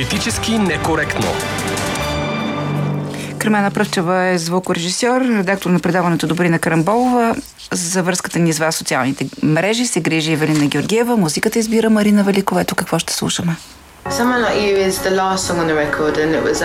Политически некоректно. Кремена Пръвчева е звукорежисьор, редактор на предаването Добрина Карамболова. За връзката ни с вас социалните мрежи се грижи Евелина Георгиева. Музиката избира Марина Великова. Ето какво ще слушаме. Someone Like You is the last song on the record and it was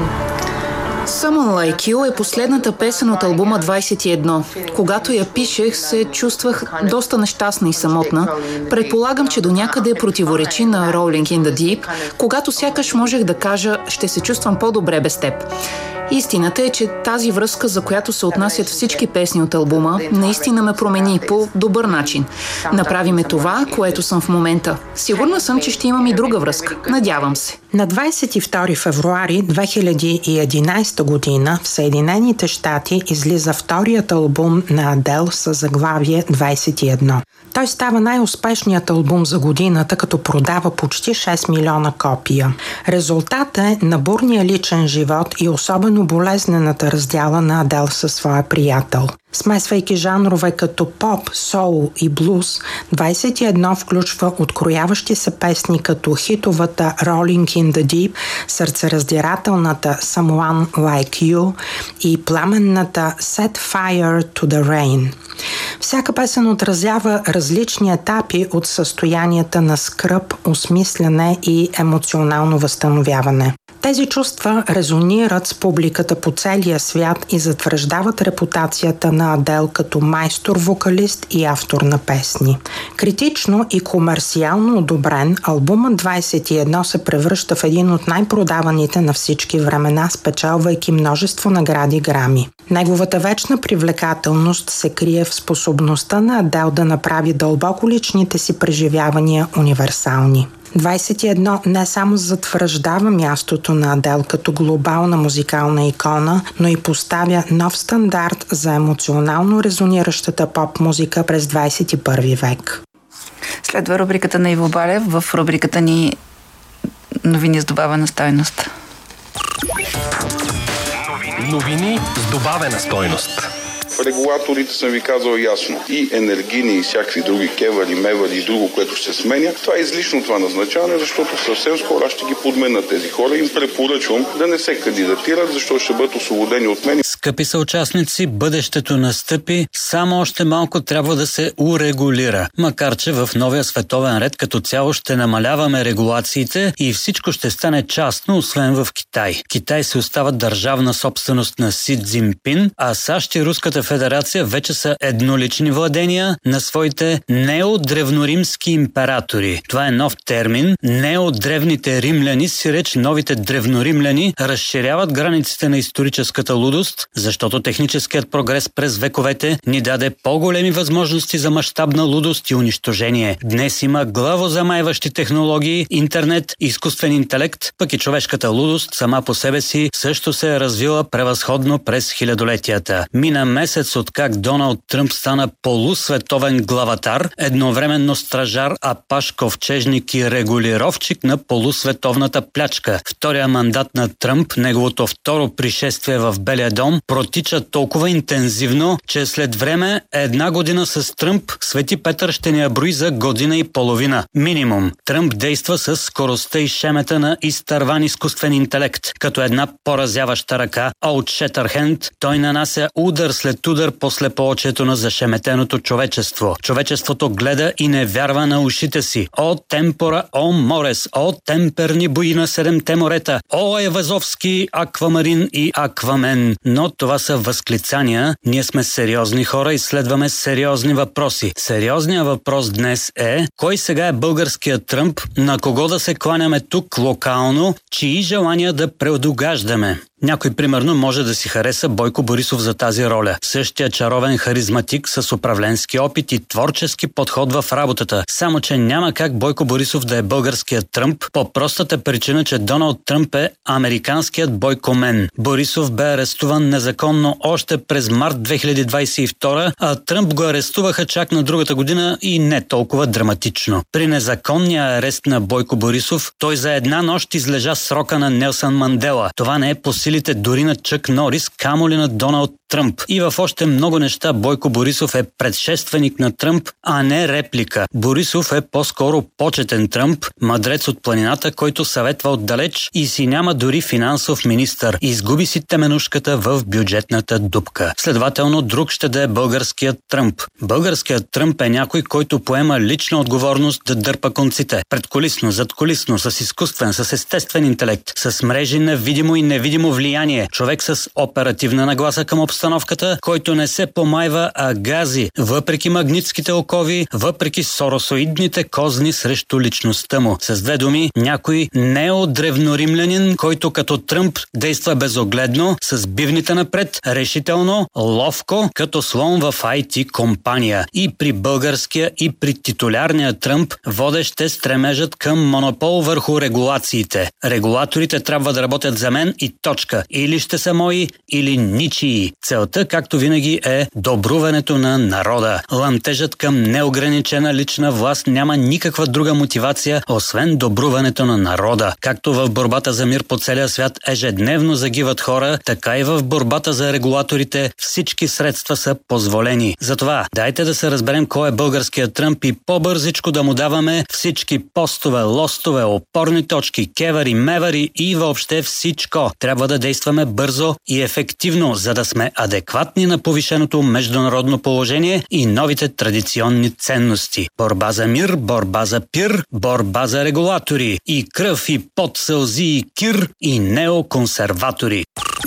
Someone Like You е последната песен от албума 21. Когато я пишех, се чувствах доста нещастна и самотна. Предполагам, че до някъде противоречи на Rolling in the Deep, когато сякаш можех да кажа, ще се чувствам по-добре без теб. Истината е, че тази връзка, за която се отнасят всички песни от албума, наистина ме промени по добър начин. Направи ме това, което съм в момента. Сигурна съм, че ще имам и друга връзка. Надявам се. На 22 февруари 2011 година в Съединените щати излиза вторият албум на Адел със заглавие 21. Той става най-успешният албум за годината, като продава почти 6 милиона копия. Резултатът е на бурния личен живот и особено болезнената раздяла на Адел със своя приятел. Смесвайки жанрове като поп, соул и блуз, 21 включва открояващи се песни като хитовата Rolling in the Deep, сърцераздирателната Someone Like You и пламенната Set Fire to the Rain. Всяка песен отразява различни етапи от състоянията на скръб, осмисляне и емоционално възстановяване. Тези чувства резонират с публиката по целия свят и затвърждават репутацията на Адел като майстор-вокалист и автор на песни. Критично и комерциално одобрен, албумът 21 се превръща в един от най-продаваните на всички времена, спечелвайки множество награди Грами. Неговата вечна привлекателност се крие в способността на Адел да направи дълбоко личните си преживявания универсални. 21 не само затвърждава мястото на Адел като глобална музикална икона, но и поставя нов стандарт за емоционално резониращата поп-музика през 21 век. Следва рубриката на Иво Балев в рубриката ни Новини с добавена стойност. Новини с добавена стойност. Регулаторите съм ви казал ясно. И енергийни, и всякакви други кевали, мевали и друго, което ще се сменя. Това е излишно това назначаване, защото съвсем скоро ще ги подменят тези хора. Им препоръчвам да не се кандидатират, защото ще бъдат освободени от мен. Скъпи съучастници, бъдещето настъпи, само още малко трябва да се урегулира. Макар че в новия световен ред като цяло ще намаляваме регулациите и всичко ще стане частно, освен в Китай. Китай се остава държавна собственост на Си Цзинпин, а САЩ и Руската федерация вече са еднолични владения на своите неодревноримски императори. Това е нов термин. Неодревните римляни, си реч новите древноримляни, разширяват границите на историческата лудост, защото техническият прогрес през вековете ни даде по-големи възможности за мащабна лудост и унищожение. Днес има главозамайващи технологии, интернет, изкуствен интелект, пък и човешката лудост сама по себе си също се е развила превъзходно през хилядолетията. Мина месец от как Доналд Тръмп стана полусветовен главатар, едновременно стражар, апаш, ковчежник и регулировчик на полусветовната плячка. Втория мандат на Тръмп, неговото второ пришествие в Белия дом, протича толкова интензивно, че след време една година с Тръмп Свети Петър ще ни я брои за година и половина. Минимум. Тръмп действа с скоростта и шемета на изтърван изкуствен интелект. Като една поразяваща ръка, Old Shatterhand, той нанася удар след удар по слепоочието на зашеметеното човечество. Човечеството гледа и не вярва на ушите си. О, темпора, о, морес, о, темперни бои на седемте морета, о, Евазовски, Аквамарин и Аквамен. Но това са възклицания. Ние сме сериозни хора и следваме сериозни въпроси. Сериозният въпрос днес е: кой сега е българският Тръмп, на кого да се кланяме тук локално, чии желания да предугаждаме? Някой, примерно, може да си хареса Бойко Борисов за тази роля. Същия чаровен харизматик с управленски опит и творчески подход в работата. Само че няма как Бойко Борисов да е българският Тръмп, по простата причина, че Доналд Тръмп е американският Бойко Мен. Борисов бе арестуван незаконно още през март 2022, а Тръмп го арестуваха чак на другата година и не толкова драматично. При незаконния арест на Бойко Борисов той за една нощ излежа срока на Нелсън Мандела. Това не е посилно силите дори на Чък Норис, камо ли на Доналд Тръмп. И в още много неща Бойко Борисов е предшественик на Тръмп, а не реплика. Борисов е по-скоро почетен Тръмп, мъдрец от планината, който съветва отдалеч и си няма дори финансов министър. Изгуби си теменушката в бюджетната дупка. Следователно, друг ще да е българският Тръмп. Българският Тръмп е някой, който поема лична отговорност да дърпа конците. Предколисно, задколисно, с изкуствен, с естествен интелект, с мрежи на видимо и невидимо влияние. Човек с оперативна нагласа към обстановката, който не се помайва, а гази, въпреки магнитските окови, въпреки соросоидните козни срещу личността му. С две думи, някой неодревноримлянин, който като Тръмп действа безогледно, с бивните напред, решително, ловко, като слон в IT компания. И при българския, и при титулярния Тръмп водещ е стремежът към монопол върху регулациите. Регулаторите трябва да работят за мен и точка. Или ще са мои, или ничии. Целта, както винаги, е добруването на народа. Ламтежът към неограничена лична власт няма никаква друга мотивация, освен добруването на народа. Както в борбата за мир по целия свят ежедневно загиват хора, така и в борбата за регулаторите всички средства са позволени. Затова дайте да се разберем кой е българският Тръмп и по-бързичко да му даваме всички постове, лостове, опорни точки, кевари, мевари и въобще всичко. Трябва да действаме бързо и ефективно, за да сме адекватни на повишеното международно положение и новите традиционни ценности. Борба за мир, борба за пир, борба за регулатори и кръв и пот, сълзи и кир и неоконсерватори.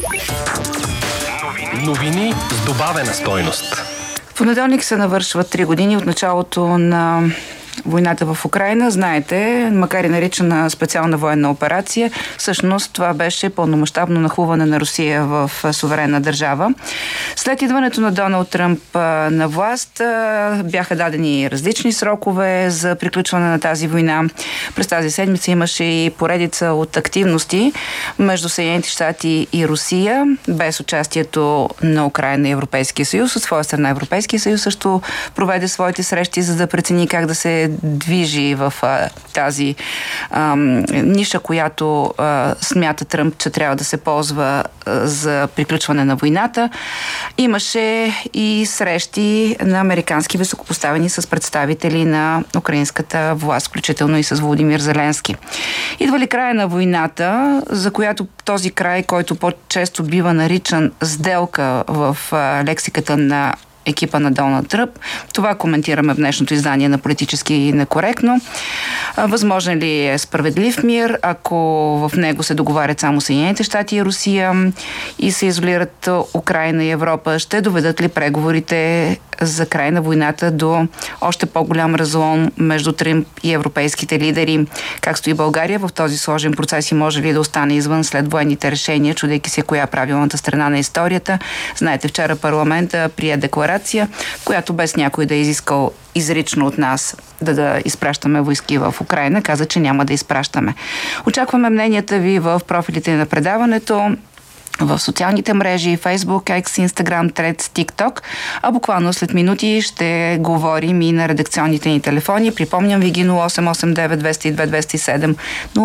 Новини с добавена стойност. В понеделник се навършват 3 години от началото на войната в Украйна. Знаете, макар и наричана специална военна операция, всъщност това беше пълномащабно нахлуване на Русия в суверенна държава. След идването на Доналд Тръмп на власт бяха дадени различни срокове за приключване на тази война. През тази седмица имаше и поредица от активности между Съединените щати и Русия, без участието на Украйна и Европейския съюз. От своя страна Европейския съюз също проведе своите срещи, за да прецени как да се движи в тази ниша, която смята Тръмп, че трябва да се ползва за приключване на войната. Имаше и срещи на американски високопоставени с представители на украинската власт, включително и с Володимир Зеленски. Идва ли края на войната, за която този край, който по-често бива наричан сделка в лексиката на екипа на Доналд Тръмп. Това коментираме в днешното издание на Политически некоректно. Възможен ли е справедлив мир, ако в него се договарят само Съединените щати и Русия и се изолират Украйна и Европа? Ще доведат ли преговорите за край на войната до още по-голям разлом между Тръмп и европейските лидери? Как стои България в този сложен процес и може ли да остане извън след военните решения, чудейки се коя правилната страна на историята? Знаете, вчера парламента прие декларация, която без някой да е изискал изрично от нас да изпращаме войски в Украйна, каза, че няма да изпращаме. Очакваме мненията ви в профилите на предаването, в социалните мрежи, Facebook, X, Instagram, Threads, TikTok, а буквално след минути ще говорим и на редакционните ни телефони. Припомням ви ги 0889 202 207,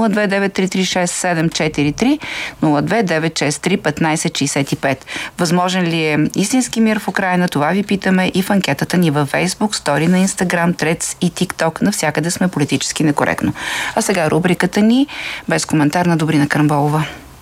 029336743, 02963 1565. Възможен ли е истински мир в Украйна? Това ви питаме и в анкетата ни във Facebook, стори на Instagram, Threads и TikTok. Навсякъде сме политически некоректно. А сега рубриката ни без коментар на Добрина Карамболова.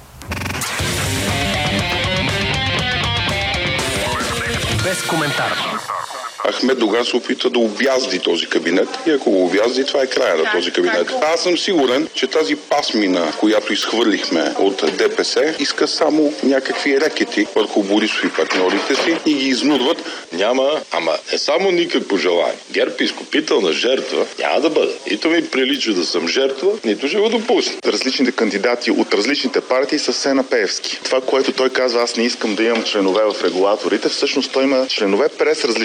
Без коментар. Ахмед Доган се опита да обязди този кабинет и ако го обязди, това е края на този кабинет. Аз съм сигурен, че тази пасмина, която изхвърлихме от ДПС, иска само някакви рекети върху Борисов и партньорите си и ги изнудват. Няма, ама е само никакво желание. ГЕРБ изкупителна жертва няма да бъде. Нито ми прилича да съм жертва, нито ще го допусна. Различните кандидати от различните партии са все на Пеевски. Това, което той казва, аз не искам да имам членове в регулаторите, всъщност той има членове през различните партии,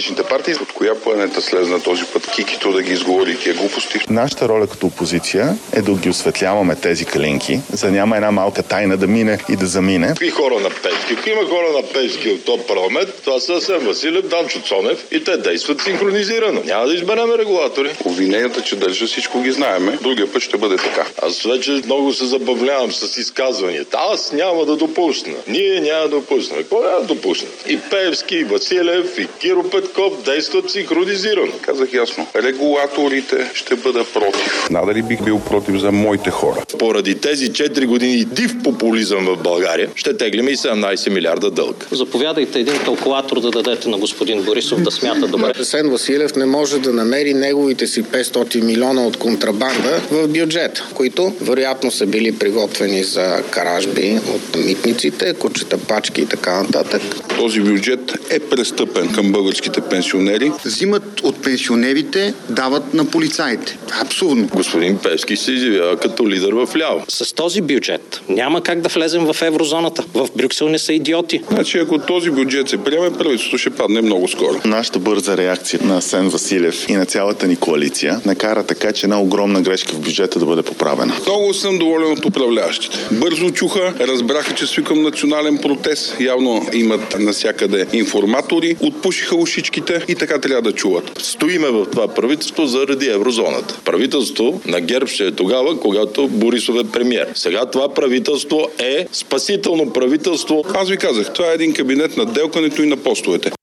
партии. От коя планета слезна този път Кикито да ги изговори тия глупости? Нашата роля като опозиция е да ги осветляваме тези калинки, за да няма една малка тайна да мине и да замине. Какви хора на Пески? Ако има хора на Пески от този парламент, това са Асен Василев, Данчо Цонев и те действат синхронизирано. Няма да изберем регулатори. Обвиненията, че държа всичко ги знаеме. Другия път ще бъде така. Аз вече много се забавлявам с изказванията. Аз няма да допусна. Ние няма да допуснем. Кой няма да допуснат? И Певски, и Василев, и Киро Петков действат синхронизирано. Казах ясно. Регулаторите ще бъда против. Надали бих бил против за моите хора. Поради тези 4 години див популизъм в България, ще теглим и 17 милиарда дълг. Заповядайте един калкулатор да дадете на господин Борисов да смята добре. Асен Василев не може да намери неговите си 500 милиона от контрабанда в бюджет, които вероятно са били приготвени за кражби от митниците, кучета, пачки и така нататък. Този бюджет е престъпен към българските пенсионери. Взимат от пенсионерите, дават на полицаите. Абсурдно. Господин Певски се изявява като лидер в ляво. С този бюджет няма как да влезем в еврозоната. В Брюксел не са идиоти. Значи ако този бюджет се приеме, правителството ще падне много скоро. Нашата бърза реакция на Асен Василев и на цялата ни коалиция накара така, че една огромна грешка в бюджета да бъде поправена. Много съм доволен от управляващите. Бързо чуха, разбраха, че свикам национален протест. Явно имат навсякъде информатори, отпушиха ушичките и така трябва да чуват. Стоиме в това правителство заради еврозоната. Правителство на ГЕРБ ще е тогава, когато Борисов е премиер. Сега това правителство е спасително правителство. Аз ви казах, това е един кабинет на делкането и на постовете.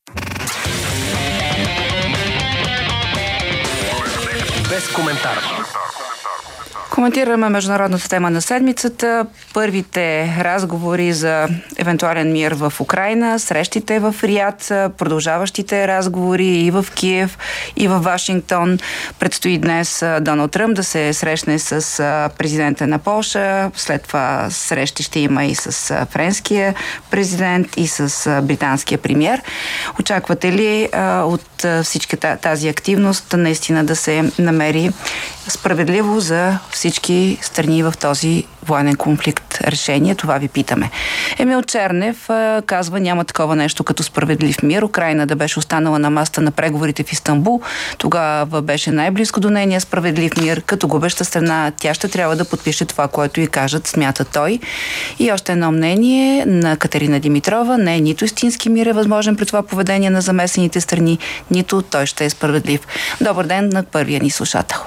Без коментар. Коментираме международната тема на седмицата. Първите разговори за евентуален мир в Украйна, срещите в Риад, продължаващите разговори и в Киев, и в Вашингтон. Предстои днес Доналд Тръмп да се срещне с президента на Полша. След това срещи ще има и с френския президент, и с британския премиер. Очаквате ли от всички тази активност наистина да се намери справедливо за всички страни в този военен конфликт решение? Това ви питаме. Емил Чернев казва, няма такова нещо като справедлив мир. Украйна да беше останала на масата на преговорите в Истанбул. Тогава беше най-близко до нейния справедлив мир. Като губеща страна, тя ще трябва да подпише това, което и кажат, смята той. И още едно мнение на Катерина Димитрова. Не е нито истински мир е възможен при това поведение на замесените страни, нито той ще е справедлив. Добър ден на първия ни слушател.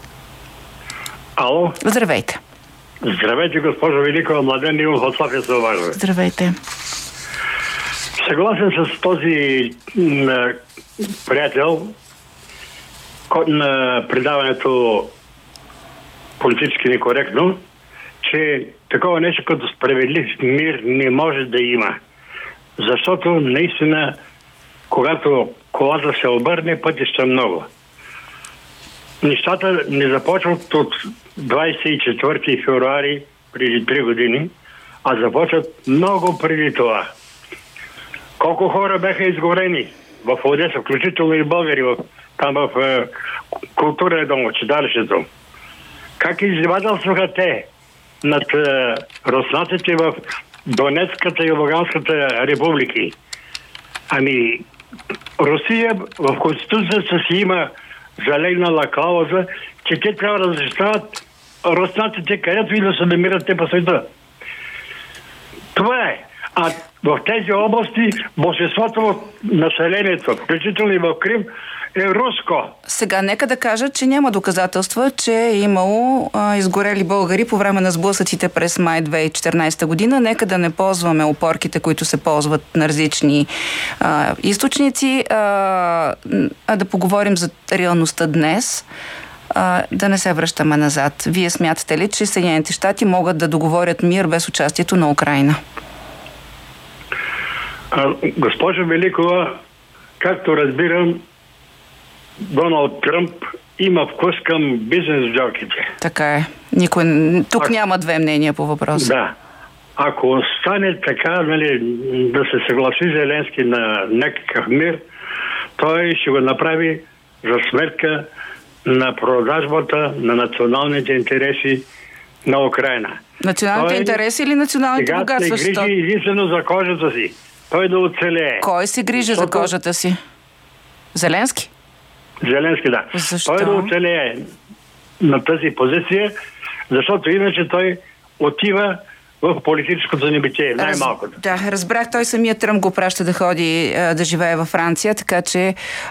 Ало? Здравейте. Здравейте, госпожо Великова. Младен Димов от София се обажда. Здравейте. Съгласен с този приятел на предаването политически некоректно, че такова нещо като справедлив мир не може да има. Защото наистина, когато колата се обърне, пътища много. Нещата не започват от 24 февруари преди 3 години, а започват много преди това. Колко хора бяха изгорени в Одеса, включително и българи, там в културния дом, в читалището. Как издевателстваха те над руснаците в Донецката и Луганската републики? Ами, Русия в Конституцията си има залегнала клауза, че те трябва да защитават руснаците, където и да се намират те по света. Това е. А в тези области большинството от населението, включително и в Крим, е руско. Сега нека да кажа, че няма доказателства, че е имало изгорели българи по време на сблъсъците през май 2014 година. Нека да не ползваме опорките, които се ползват на различни източници, а да поговорим за реалността днес. Да не се връщаме назад. Вие смятате ли, че Съединените щати могат да договорят мир без участието на Украйна? Госпожо Великова, както разбирам, Доналд Тръмп има вкус към бизнес сделките. Така е. Тук няма две мнения по въпроса. Да. Ако стане така, да се съгласи Зеленски на някакъв мир, той ще го направи за сметка на продажбата на националните интереси на Украйна. Националните интереси или националните богатства? Сега се грижи единствено за кожата си. Той да оцелее. Кой се грижи за кожата си? Зеленски? Зеленски, да. Защо? Той да оцелее на тази позиция, защото иначе той отива в политическото небитие, най-малкото. Да, разбрах, той самият Тръмп го праща да ходи да живее във Франция, така че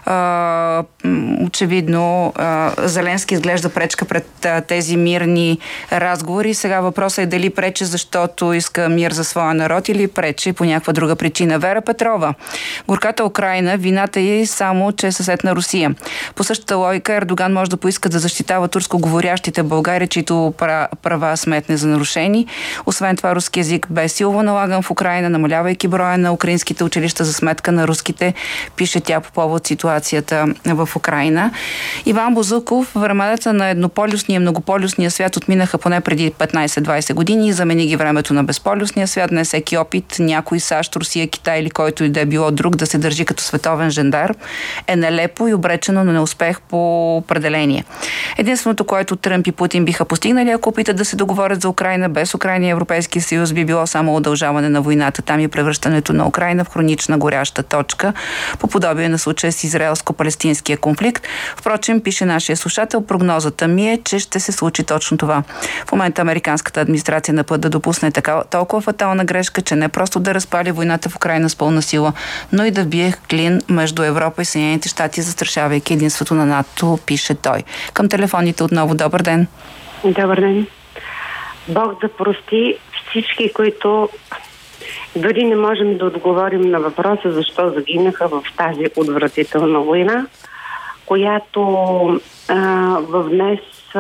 очевидно Зеленски изглежда пречка пред тези мирни разговори. Сега въпросът е дали прече, защото иска мир за своя народ или прече по някаква друга причина. Вера Петрова. Горката Украйна, вината е само, че е съсед на Русия. По същата логика Ердоган може да поиска да защитава турско-говорящите в България, чието права сметне за нарушени. Освен това, руски език бе силово налаган в Украйна, намалявайки броя на украинските училища за сметка на руските, пише тя по повод ситуацията в Украйна. Иван Бозуков, времената на еднополюсния и многополюсния свят отминаха поне преди 15-20 години и замени ги времето на безполюсния свят. Днес всеки опит някой САЩ, Русия, Китай или който и да е било друг да се държи като световен жандар е нелепо и обречено на неуспех по определение. Единственото, което Тръмп и Путин биха постигнали, ако опитат да се договорят за Украйна без Украйна и Европейския съюз, би било само удължаване на войната там и превръщането на Украйна в хронична горяща точка, по подобие на случая с израелско-палестинския конфликт. Впрочем, пише нашия слушател, прогнозата ми е, че ще се случи точно това. В момента американската администрация на път да допусне толкова фатална грешка, че не просто да разпали войната в Украйна с пълна сила, но и да бие клин между Европа и Съединените щати, застрашавайки единството на НАТО, пише той. Към телефоните отново. Добър ден. Добър ден. Бог да прости всички, които дори не можем да отговорим на въпроса защо загинаха в тази отвратителна война, която днес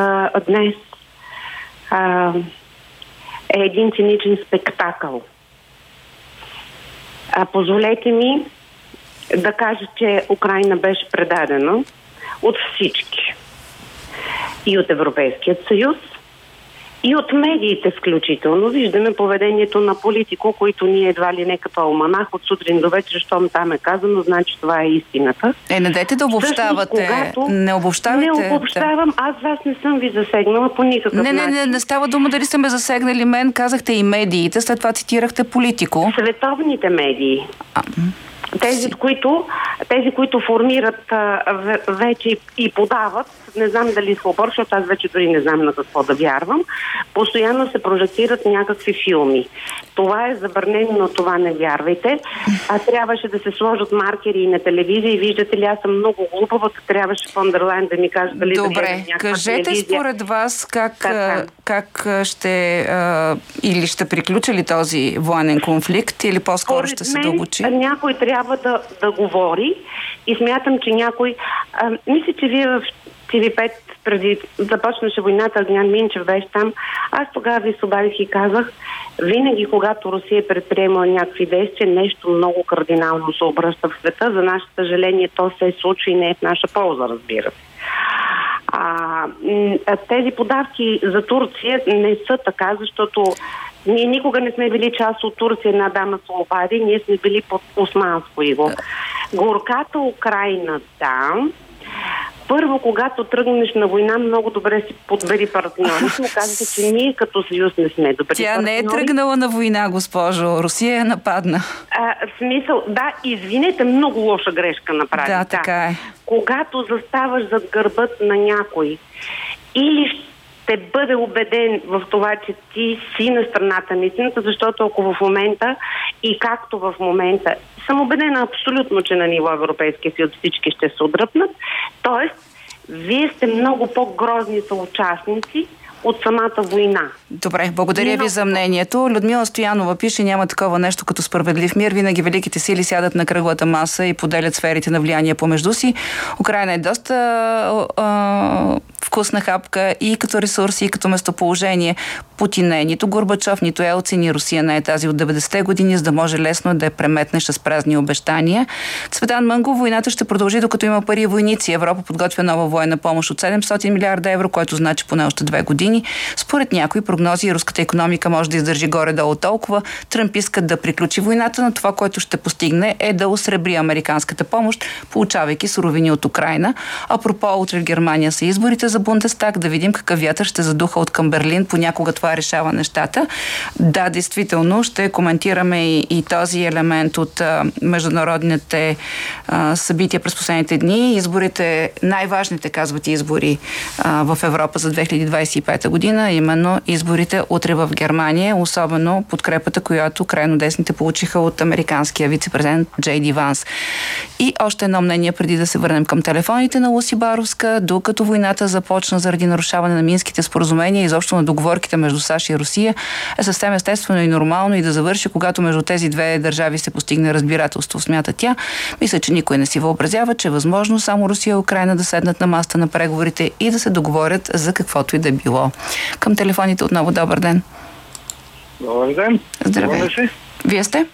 е един циничен спектакъл. Позволете ми да кажа, че Украйна беше предадена от всички. И от Европейският съюз, и от медиите включително. Виждаме поведението на Политико, които ние едва ли не като алманах от сутрин до вечер, щом там е казано, значи това е истината. Не дайте да обобщавате. Не обобщавайте. Не обобщавам. Аз вас не съм ви засегнала по никакъв начин. Не става дума дали сте ме засегнали мен. Казахте и медиите, след това цитирахте Политико. Световните медии. Тези, които формират вече и подават, не знам дали са обор, защото аз вече дори не знам на какво да вярвам, постоянно се прожектират някакви филми. Това е забранено, но това не вярвайте. Трябваше да се сложат маркери и на телевизия и виждате ли, аз съм много глупава, трябваше фон дер Лайен да ми каже дали да гледам някаква кажете телевизия. Според вас как ще или ще приключи ли този военен конфликт или по-скоро ще се дълбочи? Някой трябва да говори и смятам, че някой... мисля, че вие в TV5 преди започнаше войната, Огнян Минчев беше там. Аз тогава ви се обадих и казах, винаги когато Русия предприема някакви действия, нещо много кардинално се обръща в света. За наше съжаление то се случва и не е в наша полза, разбира се. Тези подавки за Турция не са така, защото ние никога не сме били част от Турция, една дама се обади, ние сме били под османско иго. Горката Украйна, да. Първо, когато тръгнеш на война, много добре си подбери партньори. Оказва се, че ние като съюз не сме добри партньори. Тя не е тръгнала на война, госпожо. Русия я нападна. В смисъл, да, извинете, много лоша грешка направи. Да, така е. Когато заставаш зад гърбът на някой или ще бъде убеден в това, че ти си на страната на истината, защото ако в момента и както в момента съм убедена абсолютно, че на ниво Европейския съюз всички ще се отдръпнат, т.е. вие сте много по-грозни съучастници от самата война. Добре, благодаря ви за мнението. Людмила Стоянова пише, няма такова нещо като справедлив мир. Винаги великите сили сядат на кръглата маса и поделят сферите на влияние помежду си. Украйна е доста вкусна хапка и като ресурси, и като местоположение. Путин не е нито Горбачов, нито Елцин, и Русия не е тази от 90-те години, за да може лесно да я преметнеш с празни обещания. Цветан Мънгов, войната ще продължи докато има пари и войници. Европа подготвя нова военна помощ от 700 милиарда евро, което значи поне още 2 години. години. Според някои прогнози руската икономика може да издържи горе-долу толкова. Тръмп иска да приключи войната, но това, което ще постигне, е да осребри американската помощ, получавайки суровини от Украйна. Апропо, утре в Германия са изборите за Бундестаг, да видим какъв вятър ще задуха от към Берлин. Понякога това решава нещата. Да, действително, ще коментираме и този елемент от международните събития през последните дни. Изборите, най-важните, казват избори в Европа за 2025 година, именно изборите утре в Германия, особено подкрепата, която крайно десните получиха от американския вице-президент Джей Ди Ванс. И още едно мнение преди да се върнем към телефоните на Луси Баровска. Докато войната започна заради нарушаване на Минските споразумения и изобщо на договорките между САЩ и Русия, е съвсем естествено и нормално и да завърши, когато между тези две държави се постигне разбирателство, смята тя. Мисля, че никой не си въобразява, че е възможно само Русия и Украйна да седнат на масата на преговорите и да се договорят за каквото и да било. Към телефоните отново добър ден. Добър ден. Здравей. Вие сте?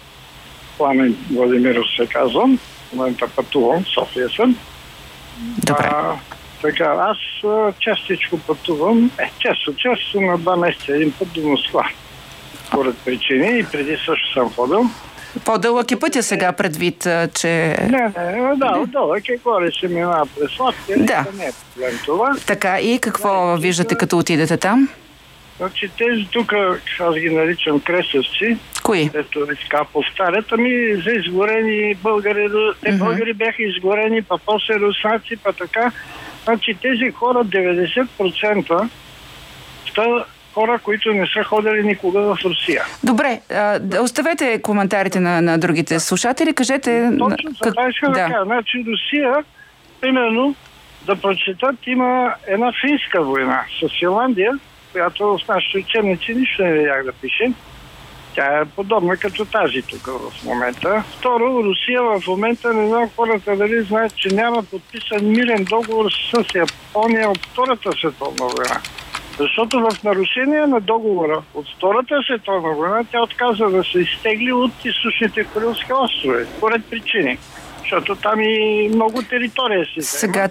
Пламен Владимиров се казвам. В момента пътувам, София съм. Добре. Така, аз частичко пътувам, често на 2 месеца един път до Москва. Според причини и преди също съм ходил. По-дълъг е пътя сега предвид, че... Дълъг е, горе се минава през Латвия. Да. Не е проблем това. Така, и какво виждате като отидете там? Значи тези тук, аз ги наричам кресъвци. Кои? Ето така повтарят, за изгорени българи. Те българи бяха изгорени, па после руснаци, па така. Значи тези хора, 90% са хора, които не са ходили никога в Русия. Добре, оставете коментарите на другите слушатели, кажете... Точно това иска да кажа. Значи Русия, примерно, да прочитат, има една финска война с Финландия, която в нашите учебници нищо не видях да пише. Тя е подобна като тази тук в момента. Второ, Русия в момента, не знам хората дали знаят, че няма подписан мирен договор с Япония от Втората световна война. Защото в нарушение на договора от Втората световна война тя отказа да се изтегли от източните Курилски острови, поред причини. Защото там и много територия си. Сега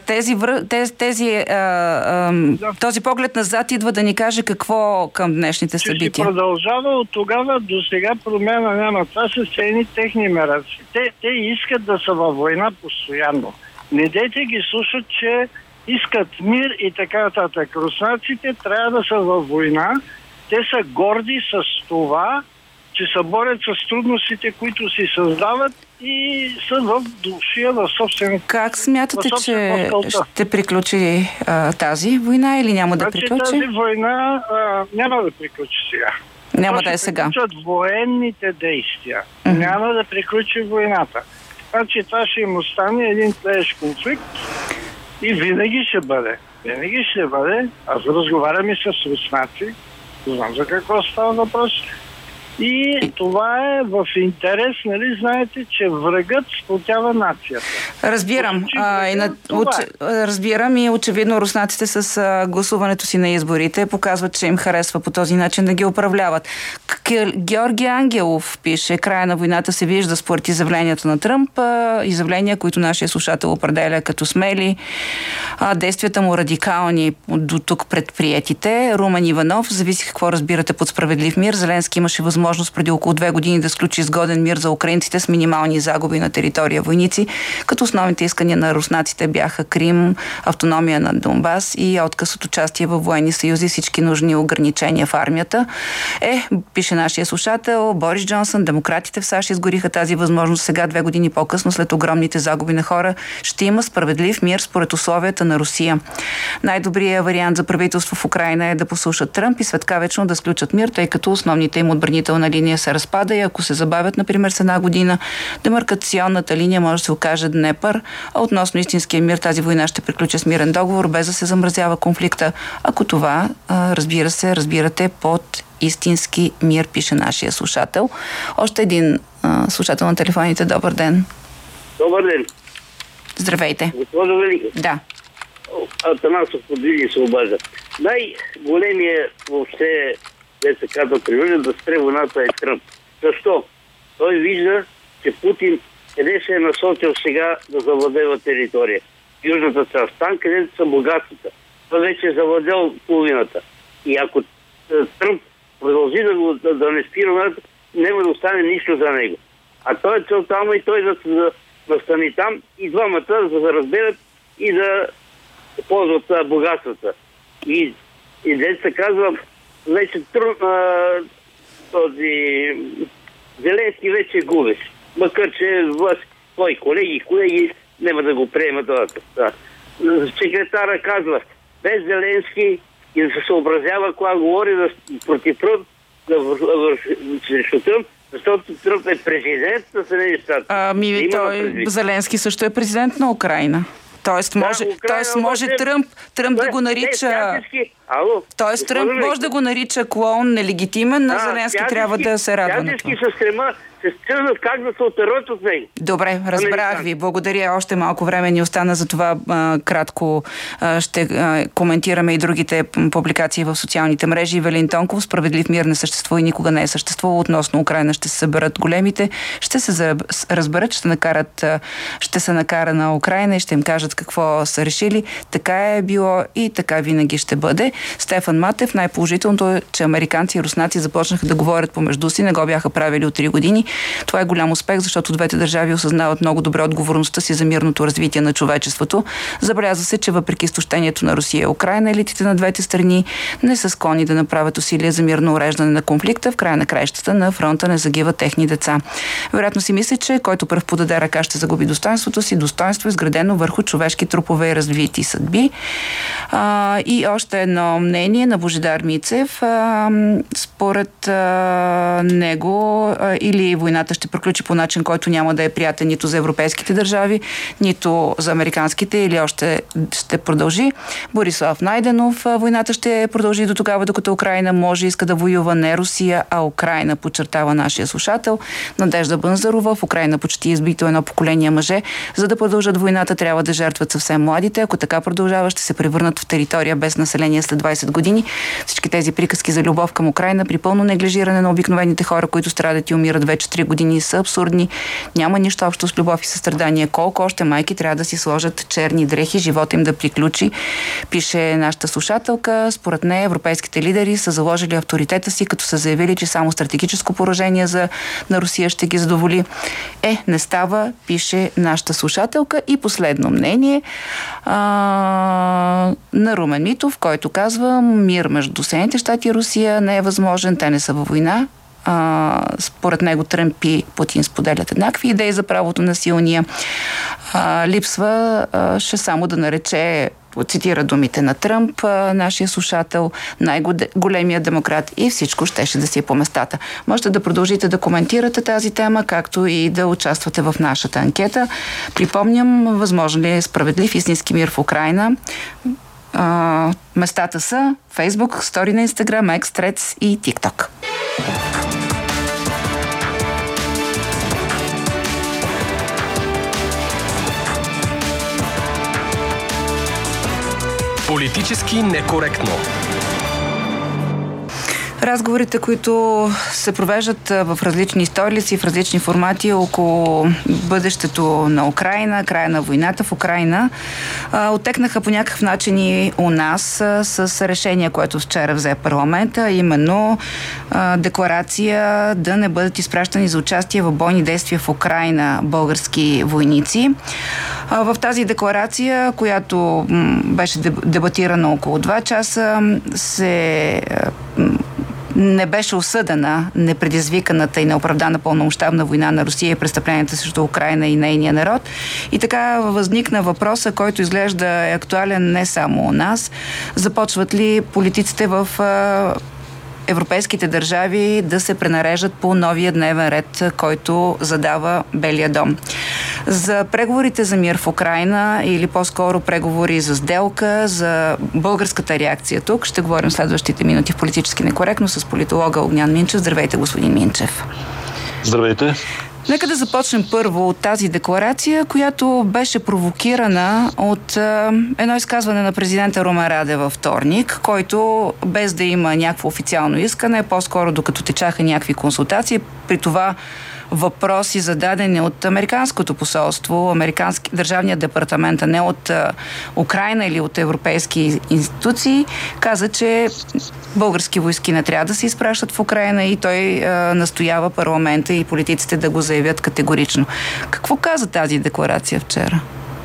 този поглед назад идва да ни каже какво към днешните събития. Ще продължава от тогава до сега, промяна няма. Това са цени техни мераци. Те искат да са във война постоянно. Не дейте ги слушат, че искат мир и така нататък. Руснаците трябва да са във война. Те са горди с това, че се борят с трудностите, които си създават и са в душия на собствен... Как смятате, че ще приключи тази война или няма да приключи? Тази война няма да приключи сега. Няма да е сега. Ще приключат военните действия. Няма да приключи войната. Значи това ще им остане един тлеещ конфликт и винаги ще бъде. Винаги ще бъде. Аз разговарям и с руснаци. Знам за какво става въпрос. И това е в интерес, нали, знаете, че врагът сплотява нацията. Разбирам. Разбирам и очевидно руснаците с гласуването си на изборите показват, че им харесва по този начин да ги управляват. Георги Ангелов пише: края на войната се вижда според изявленията на Тръмп. Изявления, които нашия слушател определя като смели. Действията му радикални до тук предприетите. Румен Иванов: зависи какво разбирате под справедлив мир. Зеленски имаше възможност преди около 2 години да сключи изгоден мир за украинците с минимални загуби на територия войници, като основните искания на руснаците бяха Крим, автономия на Донбас и отказ от участие във военни съюзи, всички нужни ограничения в армията. Пише нашия слушател, Борис Джонсън, демократите в САЩ изгориха тази възможност. Сега, 2 години по-късно, след огромните загуби на хора, ще има справедлив мир според условията на Русия. Най-добрият вариант за правителство в Украйна е да послушат Тръмп и светкавечно да сключат мир, тъй като основните им отбранителна линия се разпада и ако се забавят, например, с 1 година, демаркационната линия може да се окаже Днепър, а относно истинския мир, тази война ще приключи с мирен договор, без да се замразява конфликта. Ако това, разбирате под истински мир, пише нашия слушател. Още един слушател на телефоните. Добър ден. Добър ден. Здравейте. Госпожо Великов. Да. Атанасов подвиги се обажда. Най-големия въобще, се казва, принуден да спре войната е Тръмп. Защо? Той вижда, че Путин къде се е насочил сега да завладева територия. Южната част, там където са богатствата. Той вече е завладел половината. И ако Тръмп продължи да не спира войната, няма да остане нищо за него. А той е целта му и той да настани там и двамата, за да разберат и да ползват богатствата. И деца казва, вече този Зеленски вече губиш. Макар че твои колеги няма да го приемат. Секретара казва, без Зеленски и да се съобразява, когато говори против Тръмп, срещу Тръмп, защото Тръмп е президент на Съединените щати. Зеленски също е президент на Украйна. Тоест може Тръмп да го нарича... Тоест Тръмп може да го нарича клоун, нелегитимен, но Зеленски трябва да се радва на това. Се стърнат как да се отерват от него. Добре, разбрах ви. Благодаря. Още малко време ни остана, за това кратко ще коментираме и другите публикации в социалните мрежи. Велин Тонков, справедлив мир не съществува и никога не е съществувал. Относно Украйна ще се съберат големите, ще се разберат, ще се накара на Украйна и ще им кажат какво са решили. Така е било и така винаги ще бъде. Стефан Матев, най-положителното е, че американци и руснаци започнаха да говорят помежду си, не го бяха правили от 3 години. Това е голям успех, защото двете държави осъзнават много добре отговорността си за мирното развитие на човечеството. Забелязва се, че въпреки изтощението на Русия и Украйна, елитите на двете страни не са склонни да направят усилия за мирно уреждане на конфликта. В края на краищата на фронта не загиват техни деца. Вероятно си мисли, че който пръв подаде ръка ще загуби достоинството си. Достоинство изградено върху човешки трупове и развити съдби. И още едно мнение на Божидар Мицев. Според него или войната ще приключи по начин, който няма да е приятен нито за европейските държави, нито за американските, или още ще продължи. Борислав Найденов, войната ще продължи до тогава, докато Украйна може иска да воюва не Русия, а Украйна, подчертава нашия слушател. Надежда Бънзарова, в Украйна почти избито едно поколение мъже. За да продължат войната, трябва да жертват съвсем младите. Ако така продължава, ще се превърнат в територия без население след 20 години. Всички тези приказки за любов към Украйна при пълно неглижиране на обикновените хора, които страдат и умират вече 3 години, са абсурдни. Няма нищо общо с любов и състрадание. Колко още майки трябва да си сложат черни дрехи, живота им да приключи, пише нашата слушателка. Според нея европейските лидери са заложили авторитета си, като са заявили, че само стратегическо поражение на Русия ще ги задоволи. Не става, пише нашата слушателка. И последно мнение на Румен Митов, който казва: мир между Съединените щати и Русия не е възможен, те не са във война. Според него Тръмп и Путин споделят еднакви идеи за правото на силния. Липсва ще само да нарече, цитира думите на Тръмп, нашия слушател, най-големия демократ, и всичко щеше да си е по местата. Можете да продължите да коментирате тази тема, както и да участвате в нашата анкета. Припомням, възможно ли е справедлив истински мир в Украйна? Местата са Facebook, стори на Instagram, X, Threads и TikTok. Политически некоректно. Разговорите, които се провеждат в различни столици, в различни формати около бъдещето на Украйна, края на войната в Украйна, оттекнаха по някакъв начин и у нас с решение, което вчера взе парламента, именно декларация да не бъдат изпращани за участие в бойни действия в Украйна български войници. В тази декларация, която беше дебатирана около 2 часа, не беше осъдена непредизвиканата и неоправдана пълномащабна война на Русия и престъпленията срещу Украйна и нейния народ. И така възникна въпроса, който изглежда е актуален не само у нас. Започват ли политиците в европейските държави да се пренареждат по новия дневен ред, който задава Белия дом? За преговорите за мир в Украйна, или по-скоро преговори за сделка, за българската реакция тук, ще говорим следващите минути в Политически некоректно с политолога Огнян Минчев. Здравейте, господин Минчев. Здравейте. Нека да започнем първо от тази декларация, която беше провокирана от едно изказване на президента Румен Радев във вторник, който без да има някакво официално искане, по-скоро докато течаха някакви консултации, при това въпроси, зададени от Американското посолство, Държавния департамент, а не от Украйна или от европейски институции, каза, че български войски не трябва да се изпращат в Украйна и той настоява парламента и политиците да го заявят категорично. Какво каза тази декларация вчера?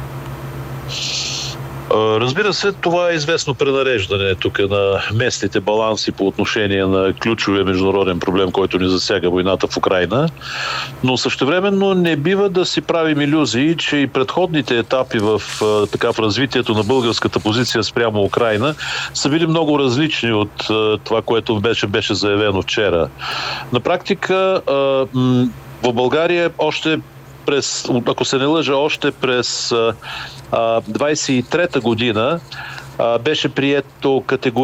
Разбира се, това е известно пренареждане тук на местните баланси по отношение на ключовия международен проблем, който ни засяга войната в Украйна. Но същевременно не бива да си правим илюзии, че и предходните етапи в развитието на българската позиция спрямо Украйна са били много различни от това, което беше заявено вчера. На практика в България ако се не лъжа, още през 23-та година беше прието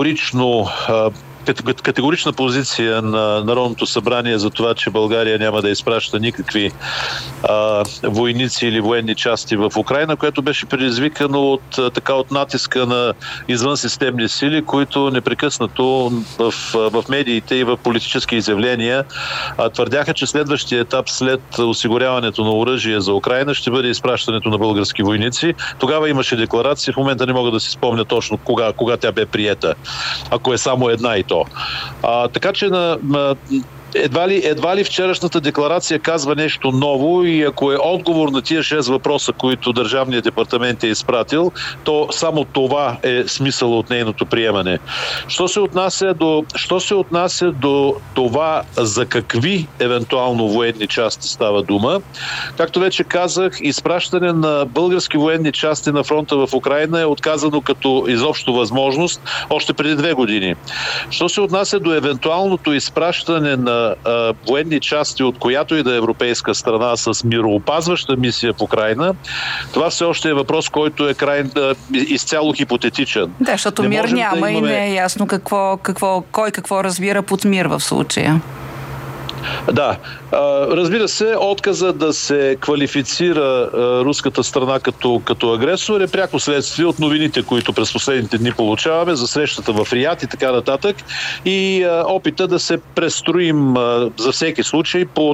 категорична позиция на Народното събрание за това, че България няма да изпраща никакви войници или военни части в Украйна, което беше предизвикано от натиска на извънсистемни сили, които непрекъснато в медиите и в политически изявления твърдяха, че следващия етап след осигуряването на оръжие за Украйна ще бъде изпращането на български войници. Тогава имаше декларация, в момента не мога да си спомня точно кога тя бе приета, ако е само една и то. Така че едва ли вчерашната декларация казва нещо ново и ако е отговор на тия 6 въпроса, които Държавният департамент е изпратил, то само това е смисъл от нейното приемане. Що се отнася до това за какви евентуално военни части става дума, както вече казах, изпращане на български военни части на фронта в Украйна е отказано като изобщо възможност още преди 2 години. Що се отнася до евентуалното изпращане на военни части от която и да е европейска страна с мироопазваща мисия в Украйна, това все още е въпрос, който е изцяло хипотетичен. Да, защото мир няма и не е ясно кой какво разбира под мир в случая. Да. Разбира се, отказа да се квалифицира руската страна като агресор е пряко следствие от новините, които през последните дни получаваме за срещата в Риад и така нататък и опита да се престроим за всеки случай по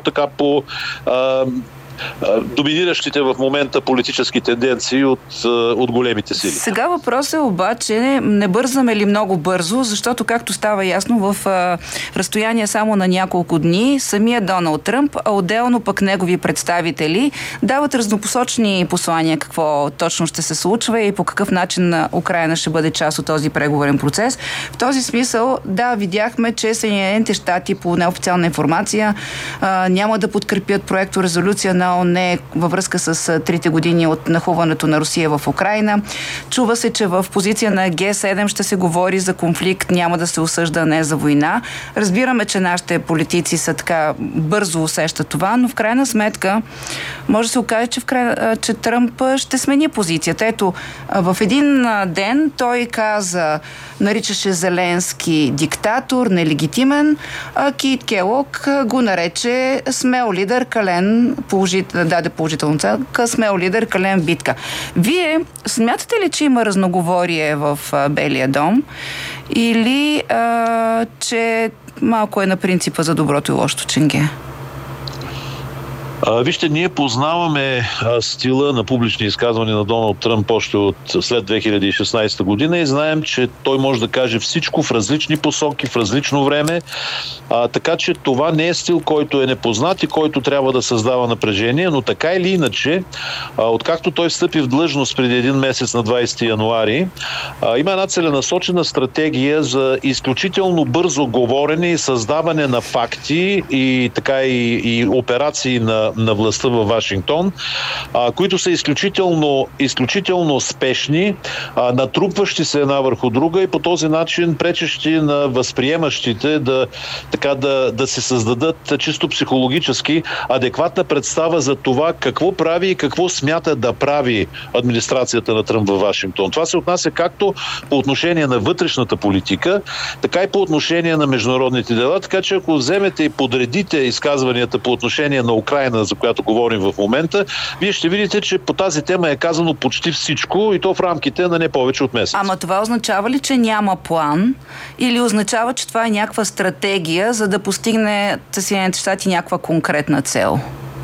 доминиращите в момента политически тенденции от големите сили. Сега въпросът е обаче, не бързаме ли много бързо, защото както става ясно в разстояние само на няколко дни, самия Доналд Тръмп, а отделно пък негови представители дават разнопосочни послания какво точно ще се случва и по какъв начин Украйна ще бъде част от този преговорен процес. В този смисъл, да, видяхме, че Съединените щати по неофициална информация няма да подкрепят проекто резолюция на ООН във връзка с 3 години от нахлуването на Русия в Украйна. Чува се, че в позиция на Г7 ще се говори за конфликт, няма да се осъжда, не за война. Разбираме, че нашите политици са така бързо усещат това, но в крайна сметка може да се окаже, че Тръмп ще смени позицията. Ето, в един ден той наричаше Зеленски диктатор, нелегитимен, а Кейт Келог го нарече смел лидер, кален, даде положителна оценка, смел лидер, кален, битка. Вие смятате ли, че има разноговорие в Белия дом или че малко е на принципа за доброто и лошото ченге? Вижте, ние познаваме стила на публични изказвания на Доналд Тръмп още след 2016 година и знаем, че той може да каже всичко в различни посоки, в различно време. Така че това не е стил, който е непознат и който трябва да създава напрежение, но така или иначе, откакто той встъпи в длъжност преди 1 месец на 20 януари, има една целенасочена стратегия за изключително бързо говорене и създаване на факти и операции на властта във Вашингтон, които са изключително спешни, натрупващи се една върху друга и по този начин пречещи на възприемащите да се създадат чисто психологически адекватна представа за това какво прави и какво смята да прави администрацията на Тръмп във Вашингтон. Това се отнася както по отношение на вътрешната политика, така и по отношение на международните дела, така че ако вземете и подредите изказванията по отношение на Украйна Украйна, за която говорим в момента, вие ще видите, че по тази тема е казано почти всичко и то в рамките на не повече от месец. Ама това означава ли, че няма план или означава, че това е някаква стратегия, за да постигне Съединените щати някаква конкретна цел?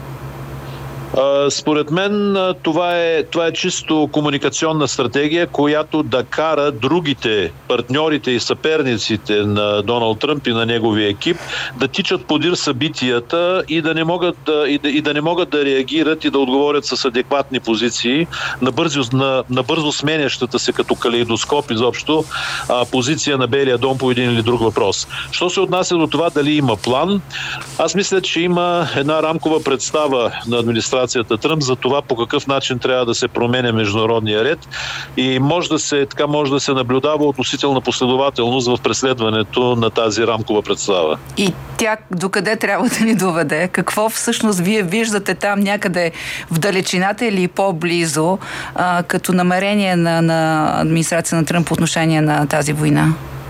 Според мен това е чисто комуникационна стратегия, която да кара другите партньорите и съперниците на Доналд Тръмп и на неговия екип да тичат подир събитията и да не могат да реагират и да отговорят с адекватни позиции на бързо сменящата се като калейдоскоп изобщо позиция на Белия дом по един или друг въпрос. Що се отнася до това дали има план, аз мисля, че има една рамкова представа на администрацията Тръмп за това по какъв начин трябва да се променя международния ред и може да се наблюдава относителна последователност в преследването на тази рамкова представа. И тя докъде трябва да ни доведе? Какво всъщност вие виждате там някъде в далечината или по-близо като намерение на администрация на Тръмп по отношение на тази война?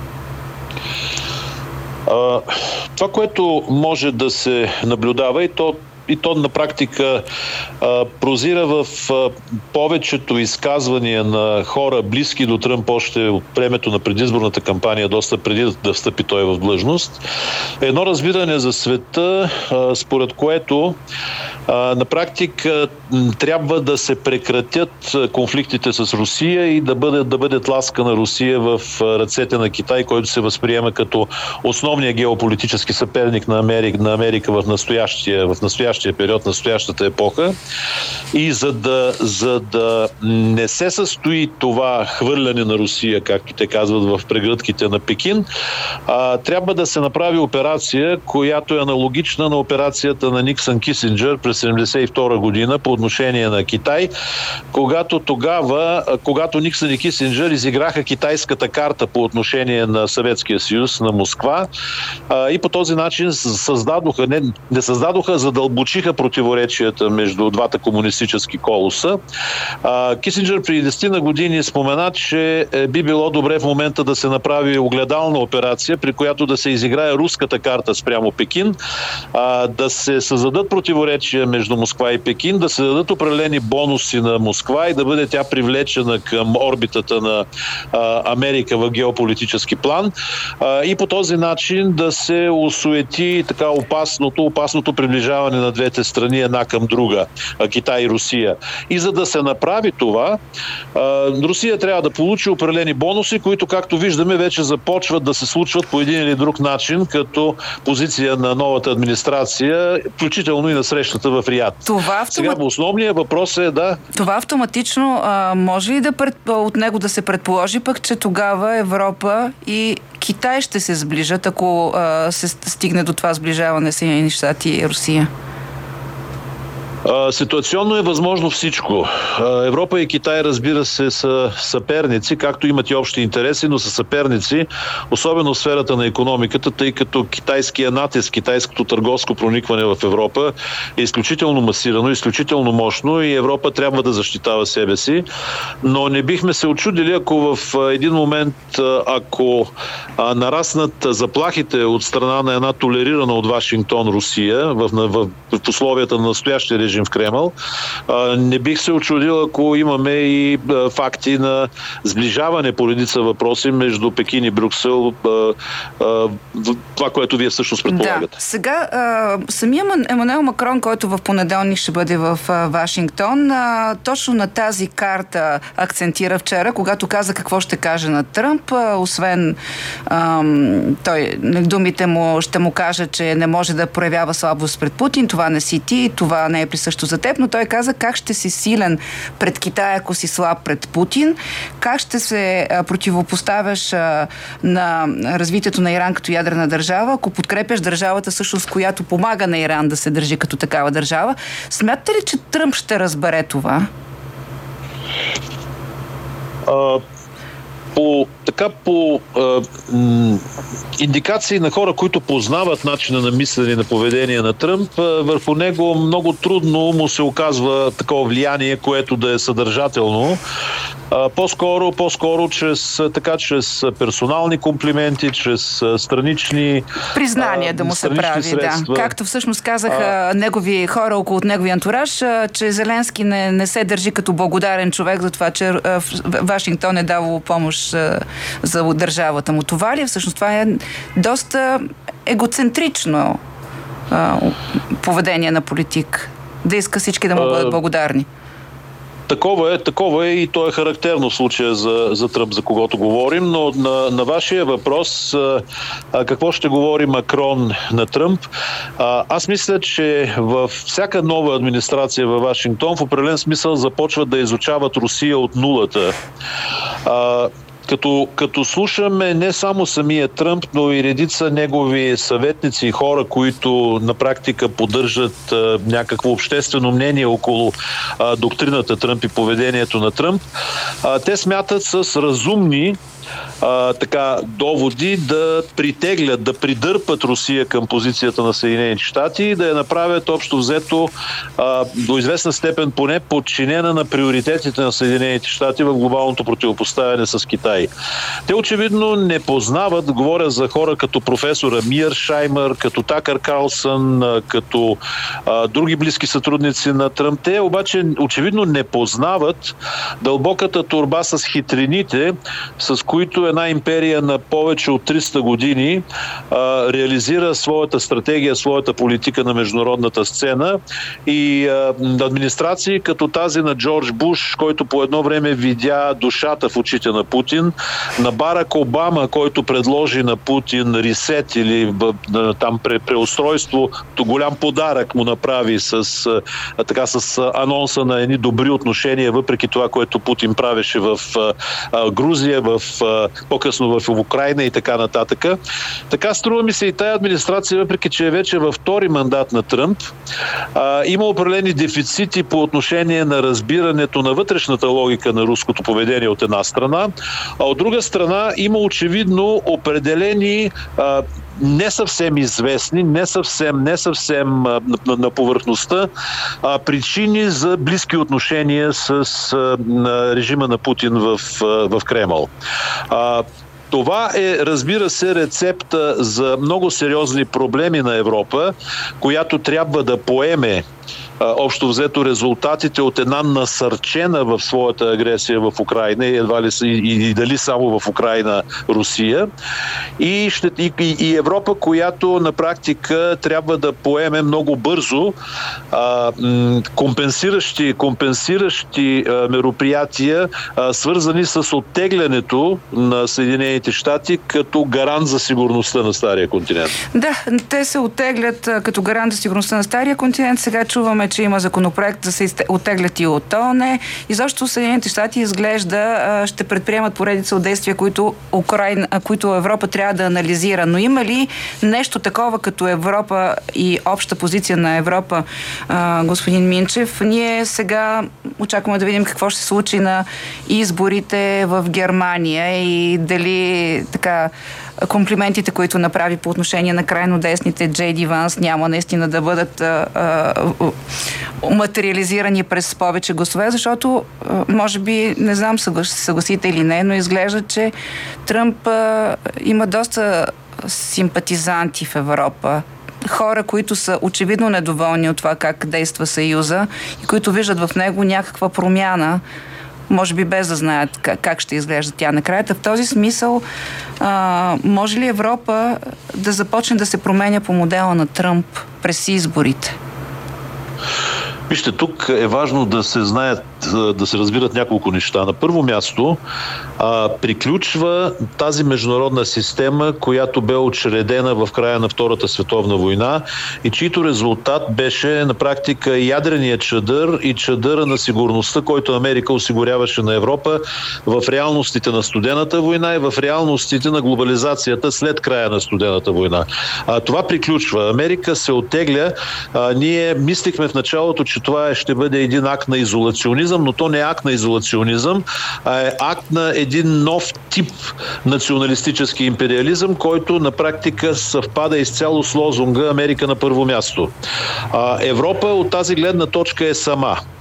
Това, което може да се наблюдава и то на практика прозира в повечето изказвания на хора близки до Тръмп още от времето на предизборната кампания, доста преди да встъпи той в длъжност. Едно разбиране за света, според което на практика трябва да се прекратят конфликтите с Русия и да бъде тласка на Русия в ръцете на Китай, който се възприема като основния геополитически съперник на Америка в настоящия период, настоящата епоха. И за да не се състои това хвърляне на Русия, както те казват в прегръдките на Пекин, трябва да се направи операция, която е аналогична на операцията на Никсън Кисинджър през 1972 година по отношение на Китай, когато Никсън и Кисинджър изиграха китайската карта по отношение на Съветския съюз, на Москва, и по този начин не създадоха, задълбочиха противоречията между двата комунистически колоса. Кисинджър преди 10 на години спомена, че би било добре в момента да се направи огледална операция, при която да се изиграе руската карта спрямо Пекин, да се създадат противоречия между Москва и Пекин, да се дадат определени бонуси на Москва и да бъде тя привлечена към орбитата на Америка в геополитически план, и по този начин да се осуети така опасното приближаване на двете страни една към друга, Китай и Русия. И за да се направи това, Русия трябва да получи определени бонуси, които, както виждаме, вече започват да се случват по един или друг начин, като позиция на новата администрация, включително и на срещата в Риад. Сега основният въпрос е Това автоматично може ли от него да се предположи пък, че тогава Европа и Китай ще се сближат, ако се стигне до това сближаване Съединени щати и Русия? Ситуационно е възможно всичко. Европа и Китай, разбира се, са съперници, както имат и общи интереси, но са съперници, особено в сферата на икономиката, тъй като китайския натиск, китайското търговско проникване в Европа е изключително масирано, изключително мощно и Европа трябва да защитава себе си. Но не бихме се очудили, ако в един момент, ако нараснат заплахите от страна на една толерирана от Вашингтон Русия в условията на настоящия режим в Кремъл, не бих се очудил, ако имаме и факти на сближаване по редица въпроси между Пекин и Брюксел, това, което вие всъщност предполагате. Да. Сега, самия Емануел Макрон, който в понеделник ще бъде в Вашингтон, точно на тази карта акцентира вчера, когато каза какво ще каже на Тръмп, освен той, думите му ще му каже, че не може да проявява слабост пред Путин, това не си ти, това не е присъщо за теб, но той каза как ще си силен пред Китай, ако си слаб пред Путин, как ще се противопоставяш на развитието на Иран като ядрена държава, ако подкрепяш държавата, всъщност, която помага на Иран да се държи като такава държава. Смятате ли, че Тръмп ще разбере това? По индикации на хора, които познават начина на мислене и на поведение на Тръмп, върху него много трудно му се оказва такова влияние, което да е съдържателно. По-скоро чрез персонални комплименти, чрез странични признания да му се прави, средства. Да. Както всъщност казаха негови хора около неговия антураж, че Зеленски не се държи като благодарен човек за това, че Вашингтон е давало помощ за държавата му. Това ли? Всъщност това е доста егоцентрично поведение на политик. Да иска всички да му бъдат благодарни. Такова е и то е характерно в случая за Тръмп, за когото говорим, но на вашия въпрос какво ще говори Макрон на Тръмп, аз мисля, че във всяка нова администрация във Вашингтон в определен смисъл започват да изучават Русия от нулата. Като слушаме не само самия Тръмп, но и редица негови съветници и хора, които на практика поддържат някакво обществено мнение около доктрината Тръмп и поведението на Тръмп, те смятат с разумни доводи да притеглят, да придърпат Русия към позицията на Съединените щати и да я направят общо взето до известна степен поне подчинена на приоритетите на Съединените щати в глобалното противопоставяне с Китай. Те очевидно не познават, говоря за хора като професора Миершаймер, като Такър Карлсън, като други близки сътрудници на Тръмп. Те обаче очевидно не познават дълбоката торба с хитрините, с които една империя на повече от 300 години реализира своята стратегия, своята политика на международната сцена и администрации като тази на Джордж Буш, който по едно време видя душата в очите на Путин, на Барак Обама, който предложи на Путин ресет или там преустройство, то голям подарък му направи с анонса на едни добри отношения, въпреки това, което Путин правеше в Грузия, по-късно в Украйна и така нататък. Така струва ми се и тая администрация, въпреки че е вече във втори мандат на Тръмп, има определени дефицити по отношение на разбирането на вътрешната логика на руското поведение от една страна, а от друга страна има очевидно определени не съвсем известни, не съвсем на повърхността причини за близки отношения с режима на Путин в Кремъл. Това е, разбира се, рецепта за много сериозни проблеми на Европа, която трябва да поеме общо взето резултатите от една насърчена в своята агресия в Украйна и дали само в Украйна Русия и Европа, която на практика трябва да поеме много бързо компенсиращи мероприятия, свързани с оттеглянето на Съединените щати като гарант за сигурността на Стария континент. Да, те се оттеглят като гарант за сигурността на Стария континент. Сега чуваме, че има законопроект да се оттеглят и от ООН. И защо Съединените щати изглежда ще предприемат поредица от действия, които Европа трябва да анализира. Но има ли нещо такова като Европа и обща позиция на Европа, господин Минчев? Ние сега очакваме да видим какво ще се случи на изборите в Германия и дали така комплиментите, които направи по отношение на крайно десните Джей Ди Ванс, няма наистина да бъдат материализирани през повече гласове, защото може би, не знам съгласите или не, но изглежда, че Тръмп има доста симпатизанти в Европа. Хора, които са очевидно недоволни от това как действа Съюза и които виждат в него някаква промяна, може би без да знаят как ще изглежда тя накрая. В този смисъл, може ли Европа да започне да се променя по модела на Тръмп през изборите? Вижте, тук е важно да се знаят, да се разбират няколко неща. На първо място, приключва тази международна система, която бе учредена в края на Втората световна война и чийто резултат беше на практика ядреният чадър и чадъра на сигурността, който Америка осигуряваше на Европа в реалностите на Студената война и в реалностите на глобализацията след края на Студената война. Това приключва. Америка се оттегля. Ние мислихме в началото, че това ще бъде един акт на изолационизъм, но то не е акт на изолационизъм, а е акт на един нов тип националистически империализъм, който на практика съвпада изцяло с лозунга Америка на първо място. Европа от тази гледна точка е сама.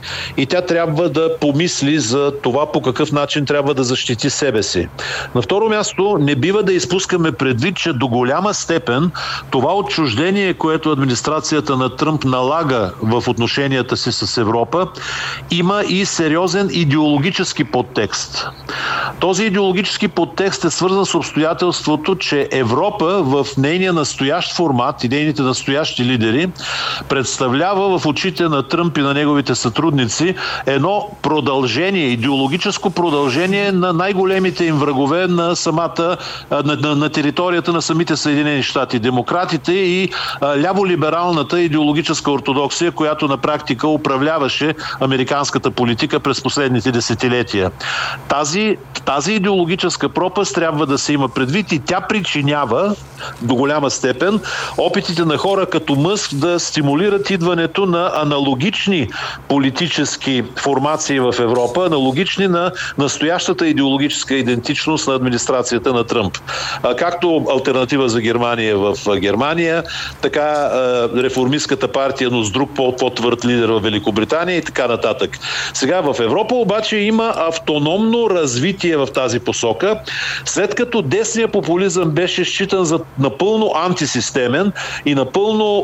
и тя трябва да помисли за това по какъв начин трябва да защити себе си. На второ място, не бива да изпускаме предвид, че до голяма степен това отчуждение, което администрацията на Тръмп налага в отношенията си с Европа, има и сериозен идеологически подтекст. Този идеологически подтекст е свързан с обстоятелството, че Европа в нейния настоящ формат и нейните настоящи лидери представлява в очите на Тръмп и на неговите сътрудници едно продължение, идеологическо продължение на най-големите им врагове на на територията на самите Съединени щати. Демократите и ляво-либералната идеологическа ортодоксия, която на практика управляваше американската политика през последните десетилетия. Тази идеологическа пропаст трябва да се има предвид и тя причинява до голяма степен опитите на хора като Мъск да стимулират идването на аналогични политически формации в Европа, аналогични на настоящата идеологическа идентичност на администрацията на Тръмп. Както алтернатива за Германия в Германия, така реформистката партия, но с друг по-твърд лидер в Великобритания и така нататък. Сега в Европа обаче има автономно развитие в тази посока, след като десният популизъм беше считан за напълно антисистемен и напълно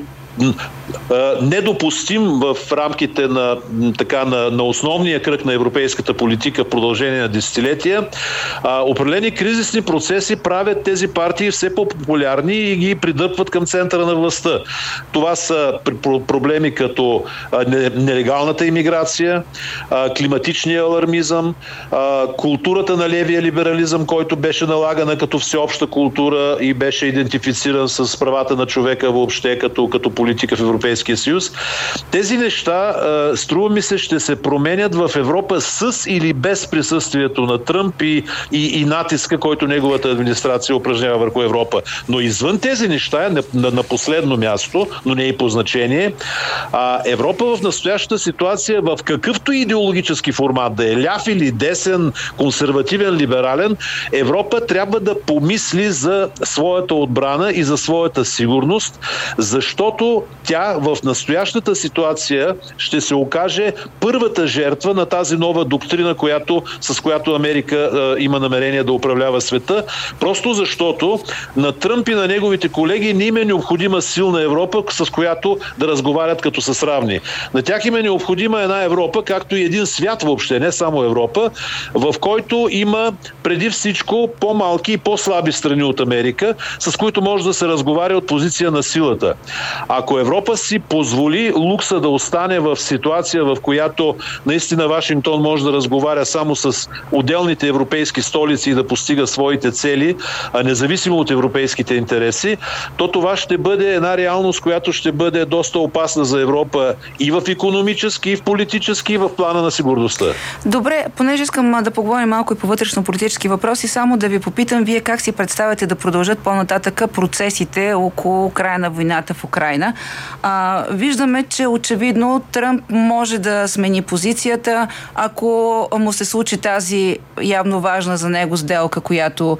недопустим в рамките на основния кръг на европейската политика в продължение на десетилетия. Определени кризисни процеси правят тези партии все по-популярни и ги придърпват към центъра на властта. Това са проблеми като нелегалната имиграция, климатичния алармизъм, културата на левия либерализъм, който беше налагана като всеобща култура и беше идентифициран с правата на човека въобще като политика в Европейския съюз. Тези неща, струва ми се, ще се променят в Европа с или без присъствието на Тръмп и натиска, който неговата администрация упражнява върху Европа. Но извън тези неща, на последно място, но не и по значение, Европа в настоящата ситуация, в какъвто идеологически формат, да е ляв или десен, консервативен, либерален, Европа трябва да помисли за своята отбрана и за своята сигурност, защото тя в настоящата ситуация ще се окаже първата жертва на тази нова доктрина, с която Америка има намерение да управлява света, просто защото на Тръмп и на неговите колеги не им е необходима силна Европа, с която да разговарят като с равни. На тях им е необходима една Европа, както и един свят въобще, не само Европа, в който има преди всичко по-малки и по-слаби страни от Америка, с които може да се разговаря от позиция на силата. Ако Европа си позволи лукса да остане в ситуация, в която наистина Вашингтон може да разговаря само с отделните европейски столици и да постига своите цели, независимо от европейските интереси, то това ще бъде една реалност, която ще бъде доста опасна за Европа и в икономически, и в политически, и в плана на сигурността. Добре, понеже искам да поговорим малко и по вътрешно-политически въпроси, само да ви попитам, вие как си представяте да продължат по-нататъка процесите около края на войната в Украйна? Виждаме, че очевидно Тръмп може да смени позицията, ако му се случи тази явно важна за него сделка, която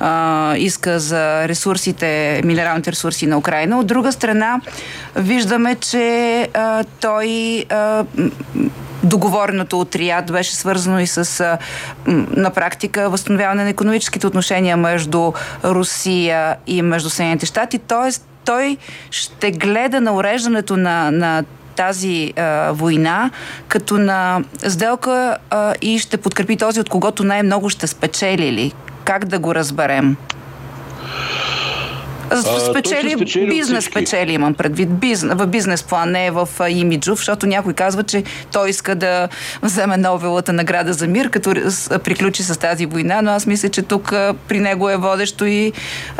иска за ресурсите, минералните ресурси на Украйна. От друга страна, виждаме, че той договореното от Риад беше свързано и с на практика възстановяване на икономическите отношения между Русия и между Съединените щати. Тоест, той ще гледа на уреждането на тази война като на сделка и ще подкрепи този, от когото най-много ще спечелили. Как да го разберем? Бизнес спечели, имам предвид. В бизнес план, не в имиджов, защото някой казва, че той иска да вземе Нобеловата награда за мир, като приключи с тази война, но аз мисля, че тук при него е водещо и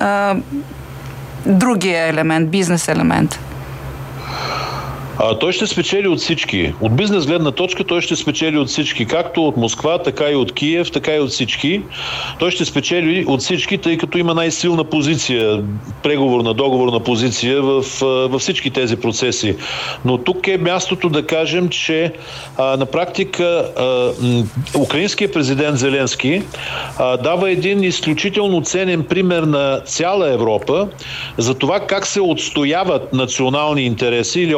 другия елемент, бизнес елемент. Той ще спечели от всички. От бизнес гледна точка той ще спечели от всички. Както от Москва, така и от Киев, така и от всички. Той ще спечели от всички, тъй като има най-силна позиция, преговорна, договорна позиция във всички тези процеси. Но тук е мястото да кажем, че на практика украинският президент Зеленски дава един изключително ценен пример на цяла Европа за това как се отстояват национални интереси или общностни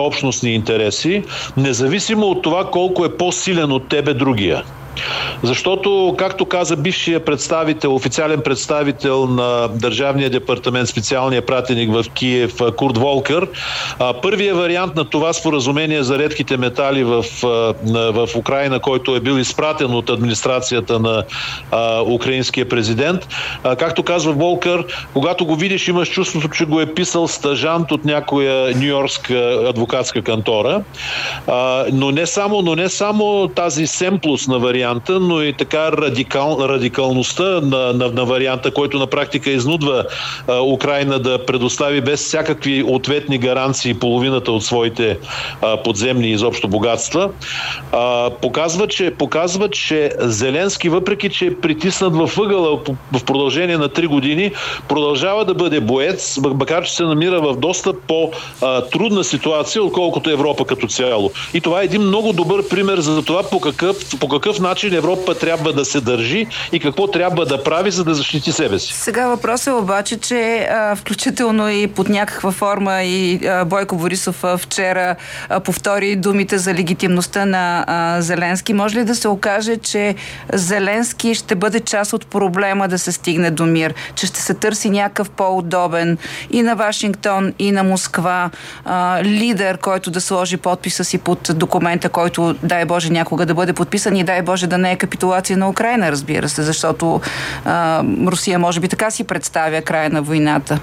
лични интереси, независимо от това колко е по-силен от тебе другия. Защото, както каза бившия официален представител на Държавния департамент, специалния пратеник в Киев, Курт Волкър, първият вариант на това споразумение за редките метали в Украйна, който е бил изпратен от администрацията на украинския президент, както казва Волкър, когато го видиш, имаш чувството, че го е писал стажант от някоя нюйоркска адвокатска кантора. Но не само тази семплост на варианта, но и така радикалността на варианта, който на практика изнудва Украйна да предостави без всякакви ответни гаранции половината от своите подземни изобщо богатства, показва, че Зеленски, въпреки че е притиснат във ъгъла в продължение на 3 години, продължава да бъде боец, макар че се намира в доста по-трудна ситуация, отколкото Европа като цяло. И това е един много добър пример за това по какъв начин Европа трябва да се държи и какво трябва да прави, за да защити себе си. Сега въпросът е обаче, че включително и под някаква форма и Бойко Борисов вчера повтори думите за легитимността на Зеленски. Може ли да се окаже, че Зеленски ще бъде част от проблема да се стигне до мир? Че ще се търси някакъв по-удобен и на Вашингтон, и на Москва лидер, който да сложи подписа си под документа, който, дай Боже, някога да бъде подписан и дай Боже да не е капитулация на Украйна, разбира се, защото Русия може би така си представя края на войната.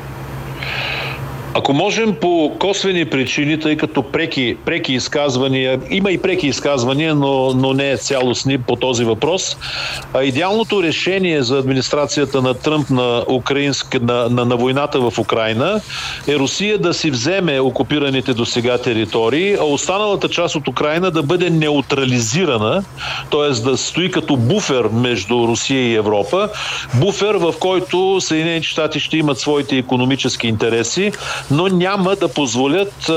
Ако можем по косвени причини, тъй като преки изказвания, има и преки изказвания, но не е цялостни по този въпрос, идеалното решение за администрацията на Тръмп на войната в Украйна е Русия да си вземе окупираните досега територии, а останалата част от Украйна да бъде неутрализирана, т.е. да стои като буфер между Русия и Европа, буфер, в който Съединените щати ще имат своите икономически интереси, но няма да позволят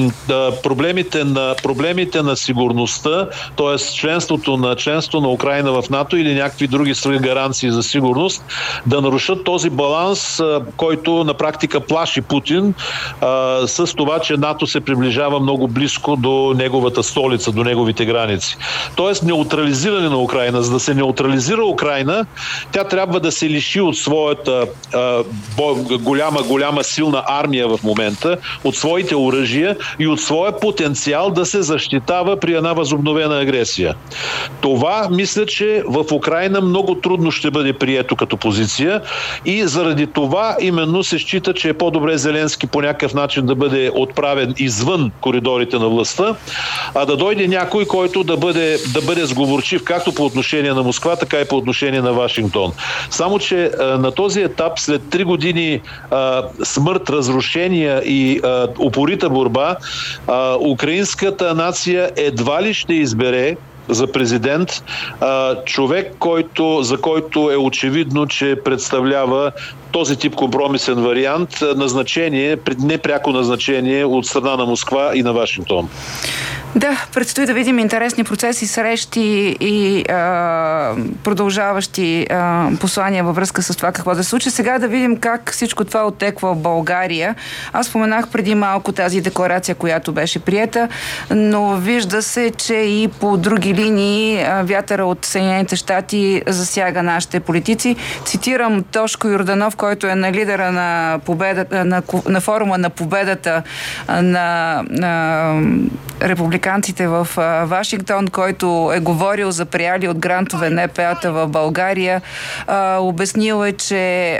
проблемите на сигурността, т.е. членство на Украйна в НАТО или някакви други гаранции за сигурност, да нарушат този баланс, който на практика плаши Путин с това, че НАТО се приближава много близко до неговата столица, до неговите граници. Т.е. неутрализиране на Украйна. За да се неутрализира Украйна, тя трябва да се лиши от своята голяма силна армия в момента, от своите оръжия и от своя потенциал да се защитава при една възобновена агресия. Това, мисля, че в Украйна много трудно ще бъде прието като позиция и заради това именно се счита, че е по-добре Зеленски по някакъв начин да бъде отправен извън коридорите на властта, а да дойде някой, който да бъде сговорчив както по отношение на Москва, така и по отношение на Вашингтон. Само че на този етап, след 3 години смърт, разрушения и упорита борба, украинската нация едва ли ще избере за президент човек, за който е очевидно, че представлява този тип компромисен вариант, непряко назначение от страна на Москва и на Вашингтон. Да, предстои да видим интересни процеси, срещи и продължаващи послания във връзка с това какво да се случи. Сега да видим как всичко това оттеква в България. Аз споменах преди малко тази декларация, която беше приета, но вижда се, че и по други линии вятъра от Съединените щати засяга нашите политици. Цитирам Тошко Йорданов, който е на лидера на победата, на форума на победата на републиканците в Вашингтон, който е говорил за прияли от грантове НПА-та в България. Обяснил е, че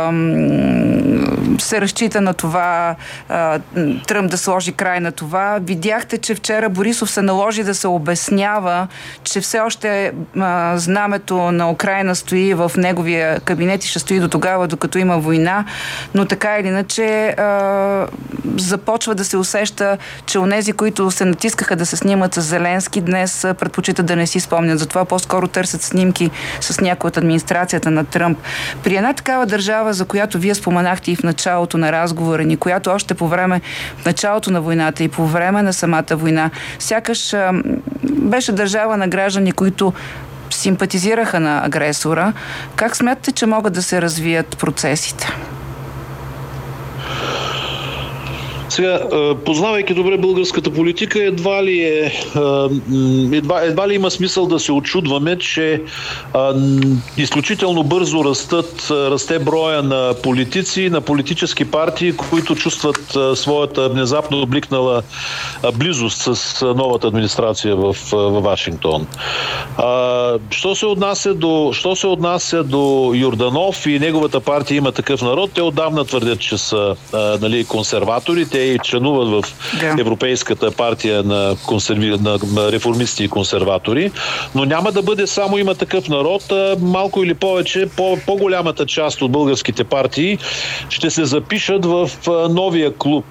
се разчита на това Тръмп да сложи край на това. Видяхте, че вчера Борисов се наложи да се обяснява, че все още знамето на Украйна стои в неговия кабинет и ще стои до тогава, докато има война, но така или иначе започва да се усеща, че онези, които се натискаха да се снимат с Зеленски, днес предпочитат да не си спомнят. Затова по-скоро търсят снимки с някой от администрацията на Тръмп. При една такава държава, за която вие споменахте и в началото на разговора ни, която още по време, в началото на войната и по време на самата война, сякаш беше държава на граждани, които симпатизираха на агресора. Как смятате, че могат да се развият процесите? Сега, познавайки добре българската политика, едва ли има смисъл да се очудваме, че изключително бързо расте броя на политици, на политически партии, които чувстват своята внезапно обликнала близост с новата администрация в Вашингтон. Що се отнася до Йорданов и неговата партия Има такъв народ, те отдавна твърдят, че са консерватори. Те и членуват в Европейската партия на реформисти и консерватори. Но няма да бъде само Има такъв народ. Малко или повече, по-голямата част от българските партии ще се запишат в новия клуб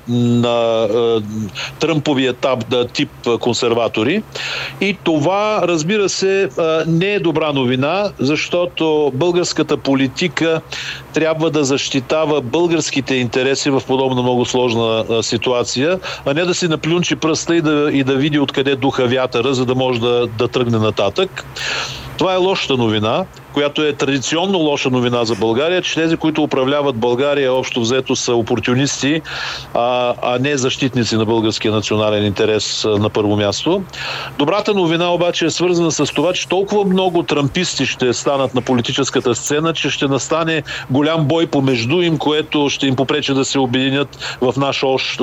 на тръмповия тип консерватори. И това, разбира се, не е добра новина, защото българската политика трябва да защитава българските интереси в подобна много сложна ситуация, а не да си наплюнчи пръста и да види откъде духа вятъра, за да може да тръгне нататък. Това е лошата новина, която е традиционно лоша новина за България, че тези, които управляват България, общо взето са опортюнисти, а не защитници на българския национален интерес на първо място. Добрата новина обаче е свързана с това, че толкова много трамписти ще станат на политическата сцена, че ще настане голям бой помежду им, което ще им попречи да се обединят в наш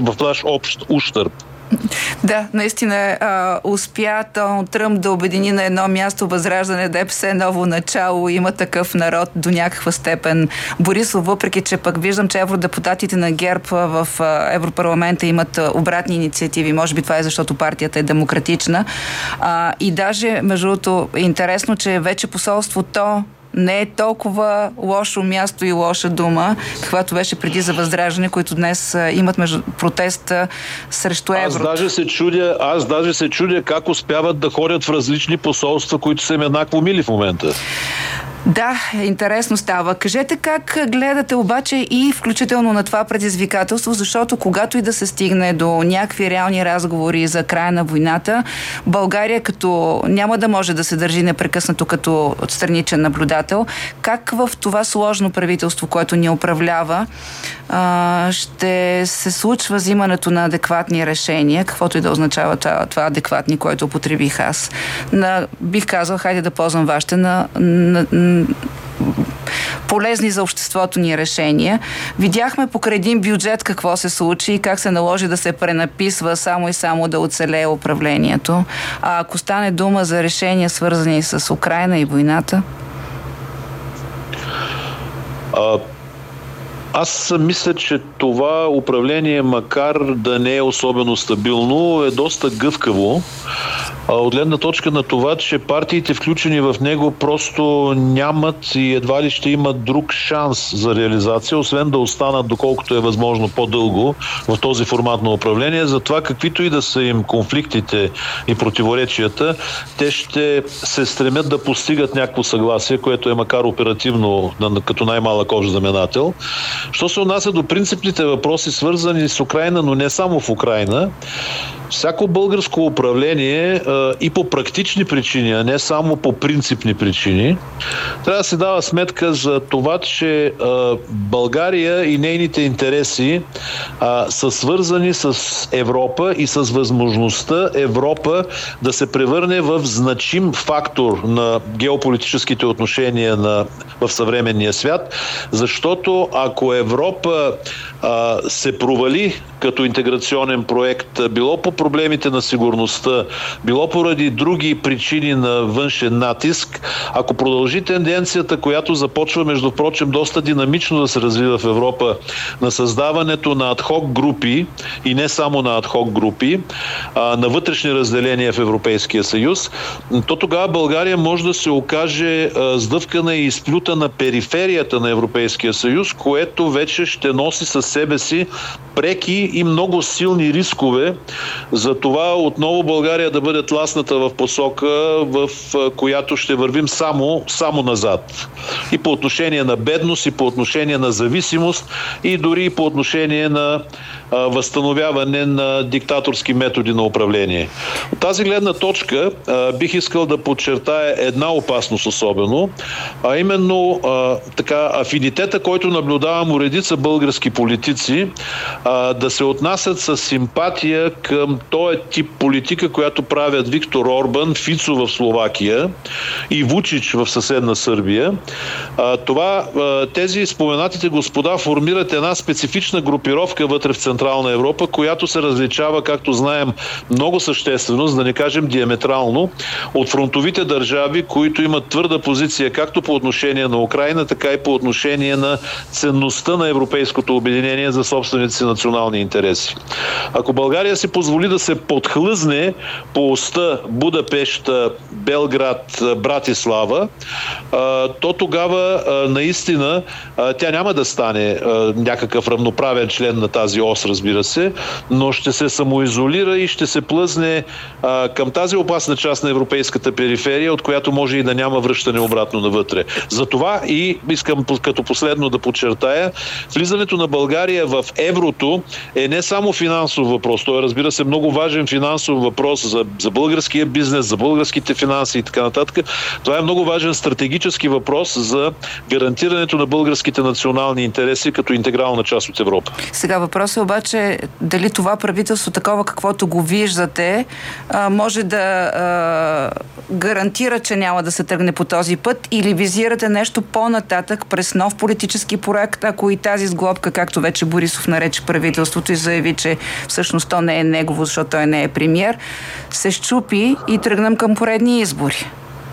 общ ущърб. Да, наистина успя Доналд Тръмп да обедини на едно място Възраждане, ДПС, Ново начало, Има такъв народ до някаква степен. Борисов, въпреки че пък виждам, че евродепутатите на ГЕРБ в Европарламента имат обратни инициативи. Може би това е защото партията е демократична. И даже, между другото, е интересно, че вече посолството не е толкова лошо място и лоша дума, каквато беше преди за Възраждане, които днес имат протест срещу еврото. Аз даже се чудя как успяват да ходят в различни посолства, които са им еднакво мили в момента. Да, интересно става. Кажете как гледате обаче и включително на това предизвикателство, защото когато и да се стигне до някакви реални разговори за края на войната, България като няма да може да се държи непрекъснато като страничен наблюдател, как в това сложно правителство, което ни управлява, ще се случва взимането на адекватни решения, каквото и да означава това адекватни, което употребих аз. Бих казал, хайде да ползвам вашите полезни за обществото ни решения. Видяхме покрай един бюджет какво се случи и как се наложи да се пренаписва само и само да оцелее управлението. А ако стане дума за решения, свързани с Украйна и войната? Аз мисля, че това управление, макар да не е особено стабилно, е доста гъвкаво. От гледна точка на това, че партиите, включени в него, просто нямат и едва ли ще имат друг шанс за реализация, освен да останат, доколкото е възможно, по-дълго в този формат на управление. Затова, каквито и да са им конфликтите и противоречията, те ще се стремят да постигат някакво съгласие, което е макар оперативно, като най-малък общ знаменател. Що се отнася до принципните въпроси, свързани с Украйна, но не само в Украйна, всяко българско управление и по практични причини, а не само по принципни причини, трябва да се дава сметка за това, че България и нейните интереси са свързани с Европа и с възможността Европа да се превърне в значим фактор на геополитическите отношения в съвременния свят, защото ако Европа се провали като интеграционен проект, било по проблемите на сигурността, било поради други причини на външен натиск, ако продължи тенденцията, която започва, между прочим, доста динамично да се развива в Европа, на създаването на адхок групи и не само на адхок групи, на вътрешни разделения в Европейския съюз, то тогава България може да се окаже сдъвкана и изплюта на периферията на Европейския съюз, което вече ще носи със себе си преки и много силни рискове за това отново България да бъде тласната в посока, в която ще вървим само назад. И по отношение на бедност, и по отношение на зависимост, и дори по отношение на възстановяване на диктаторски методи на управление. От тази гледна точка бих искал да подчертая една опасност особено, а именно афинитета, който наблюдавам у редица български политици, да се отнасят с симпатия към този тип политика, която правят Виктор Орбан, Фицо в Словакия и Вучич в съседна Сърбия. Тези споменатите господа формират една специфична групировка вътре в Централна Европа, която се различава, както знаем, много съществено, за да не кажем диаметрално, от фронтовите държави, които имат твърда позиция както по отношение на Украйна, така и по отношение на ценността на европейското обединение за собствените си национални интереси. Ако България си позволи да се подхлъзне по оста Будапеща, Белград, Братислава, то тогава наистина тя няма да стане някакъв равноправен член на тази ос, разбира се, но ще се самоизолира и ще се плъзне към тази опасна част на европейската периферия, от която може и да няма връщане обратно навътре. Затова и искам като последно да подчертая, влизането на България в еврото е не само финансов въпрос, той е, разбира се, много важен финансов въпрос за българския бизнес, за българските финанси и така нататък. Това е много важен стратегически въпрос за гарантирането на българските национални интереси като интегрална част от Европа. Сега въпросът е обаче дали това правителство, такова каквото го виждате, може да гарантира, че няма да се тръгне по този път, или визирате нещо по-нататък през нов политически проект, ако и тази сглобка, както вече Борисов нарече правителството и заяви, че всъщност то не е негово, защото той не е премиер, се счупи и тръгнем към поредни избори?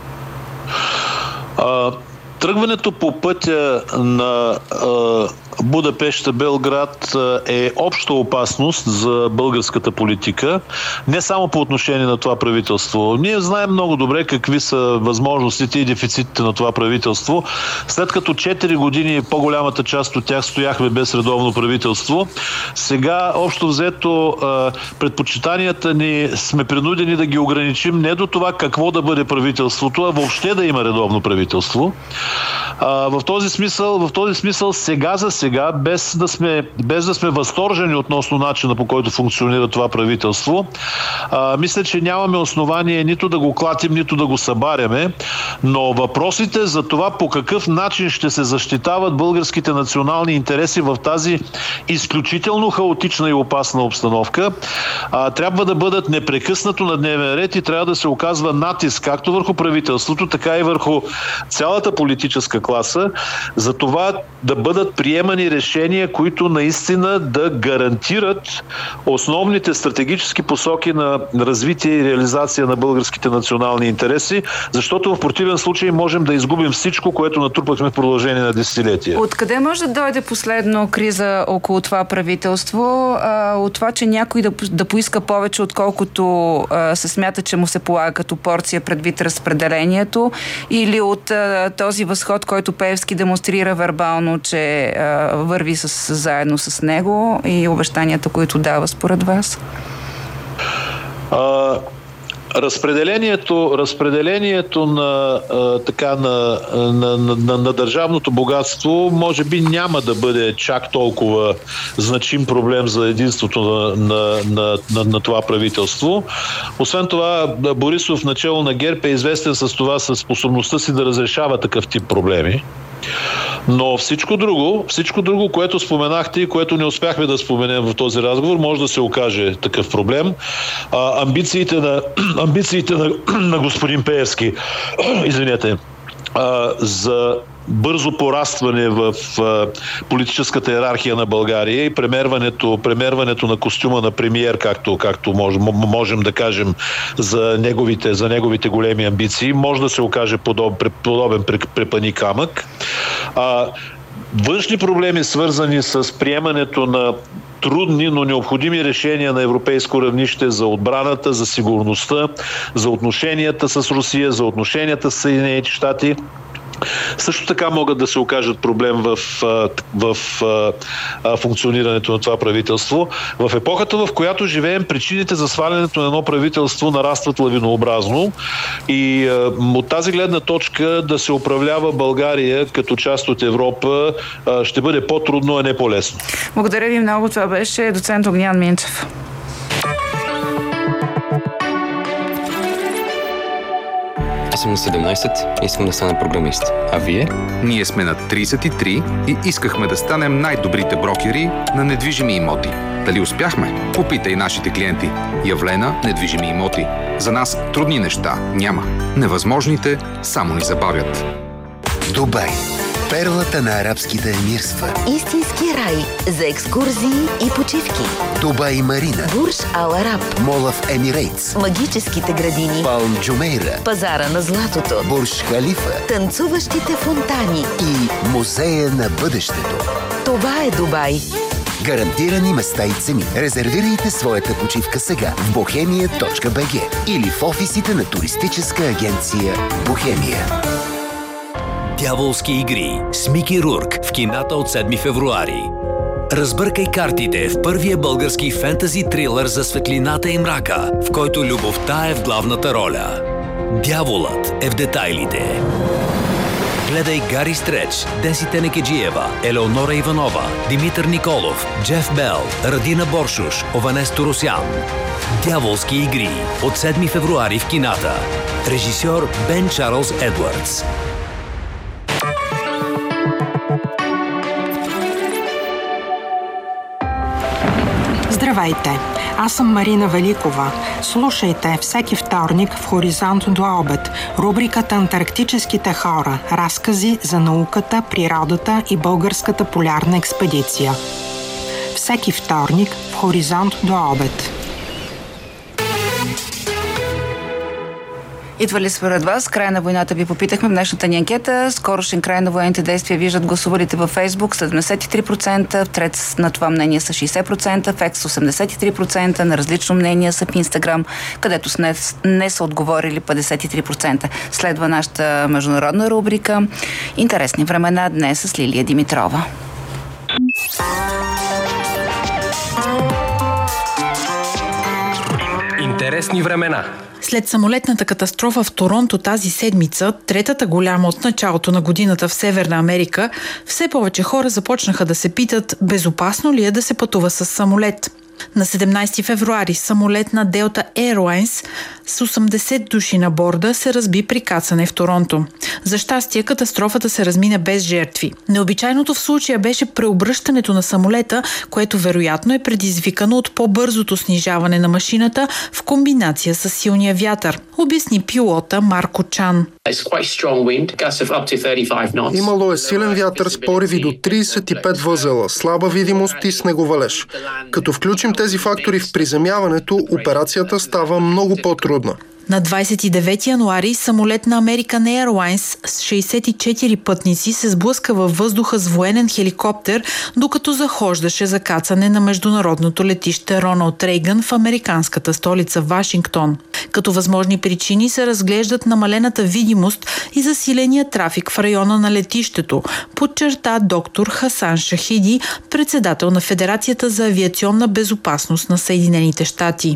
Тръгването по пътя на Будапеща, Белград е обща опасност за българската политика, не само по отношение на това правителство. Ние знаем много добре какви са възможностите и дефицитите на това правителство. След като 4 години по-голямата част от тях стояхме без редовно правителство, сега общо взето предпочитанията ни сме принудени да ги ограничим не до това какво да бъде правителството, а въобще да има редовно правителство. В този смисъл сега, без да сме възторжени относно начина, по който функционира това правителство, мисля, че нямаме основание нито да го клатим, нито да го събаряме, но въпросите за това по какъв начин ще се защитават българските национални интереси в тази изключително хаотична и опасна обстановка, трябва да бъдат непрекъснато на дневен ред и трябва да се оказва натиск както върху правителството, така и върху цялата политическа класа, за това да бъдат приемани решения, които наистина да гарантират основните стратегически посоки на развитие и реализация на българските национални интереси, защото в противен случай можем да изгубим всичко, което натрупахме в продължение на десетилетия. Откъде може да дойде последно криза около това правителство? От това, че някой да поиска повече, отколкото се смята, че му се полага като порция предвид разпределението, или от този възход, който Пеевски демонстрира вербално, че върви заедно с него, и обещанията, които дава според вас? Разпределението на държавното богатство може би няма да бъде чак толкова значим проблем за единството на това правителство. Освен това, Борисов, начело на ГЕРБ, е известен с това, със способността си да разрешава такъв тип проблеми. Но всичко друго, което споменахте и което не успяхме да споменем в този разговор, може да се окаже такъв проблем. Амбициите на господин Пеевски, за бързо порастване в политическата иерархия на България и премерването на костюма на премиер, както можем да кажем за неговите големи амбиции, може да се окаже подобен препъни камък. Външни проблеми, свързани с приемането на трудни, но необходими решения на европейско равнище за отбраната, за сигурността, за отношенията с Русия, за отношенията с Съединените щати, също така могат да се окажат проблем в функционирането на това правителство. В епохата, в която живеем, причините за свалянето на едно правителство нарастват лавинообразно и от тази гледна точка да се управлява България като част от Европа ще бъде по-трудно, а не по-лесно. Благодаря ви много. Това беше доцент Огнян Минчев. Аз съм на 17 и искам да стана програмист. А вие? Ние сме на 33 и искахме да станем най-добрите брокери на недвижими имоти. Дали успяхме? Попитай нашите клиенти. Явлена, недвижими имоти. За нас трудни неща няма. Невъзможните само ни забавят. Дубай. Перлата на арабските емирства. Истински рай за екскурзии и почивки. Дубай Марина. Бурж Ал Араб. Мола в Емирейтс. Магическите градини. Палм Джумейра. Пазара на златото. Бурж Халифа. Танцуващите фонтани. И Музея на бъдещето. Това е Дубай. Гарантирани места и цени. Резервирайте своята почивка сега в bohemia.bg или в офисите на туристическа агенция Бохемия. Дяволски игри с Мики Рурк в кината от 7 февруари. Разбъркай картите в първия български фентази трилър за светлината и мрака, в който любовта е в главната роля. Дяволът е в детайлите. Гледай Гари Стреч, Деси Тенекеджиева, Елеонора Иванова, Димитър Николов, Джеф Бел, Радина Боршуш, Ованес Торосян. Дяволски игри от 7 февруари в кината. Режисьор Бен Чарлз Едвардс. Здравейте! Аз съм Марина Великова. Слушайте всеки вторник в Хоризонт до обед рубриката Антарктическите хора. Разкази за науката, природата и българската полярна експедиция. Всеки вторник в Хоризонт до обед. Идва ли според вас край на войната, ви попитахме в днешната ни анкета. Скорошен край на военните действия виждат гласувалите във Фейсбук 73%, в Трец на това мнение са 60%, в Екс 83%, на различно мнение са в Инстаграм, където не са отговорили 53%. Следва нашата международна рубрика Интересни времена днес с Лилия Димитрова. Интересни времена. След самолетната катастрофа в Торонто тази седмица, третата голяма от началото на годината в Северна Америка, все повече хора започнаха да се питат безопасно ли е да се пътува с самолет. На 17 февруари самолет на Delta Airlines с 80 души на борда се разби при кацане в Торонто. За щастие, катастрофата се размина без жертви. Необичайното в случая беше преобръщането на самолета, което вероятно е предизвикано от по-бързото снижаване на машината в комбинация с силния вятър, обясни пилота Марко Чан. Имало е силен вятър с пориви до 35 възела, слаба видимост и снеговалеж. Като включим тези фактори в приземяването, операцията става много по-трудна. На 29 януари самолет на American Airlines с 64 пътници се сблъска във въздуха с военен хеликоптер, докато захождаше за кацане на международното летище Роналд Рейгън в американската столица Вашингтон. Като възможни причини се разглеждат намалената видимост и засиления трафик в района на летището, подчерта доктор Хасан Шахиди, председател на Федерацията за авиационна безопасност на Съединените щати.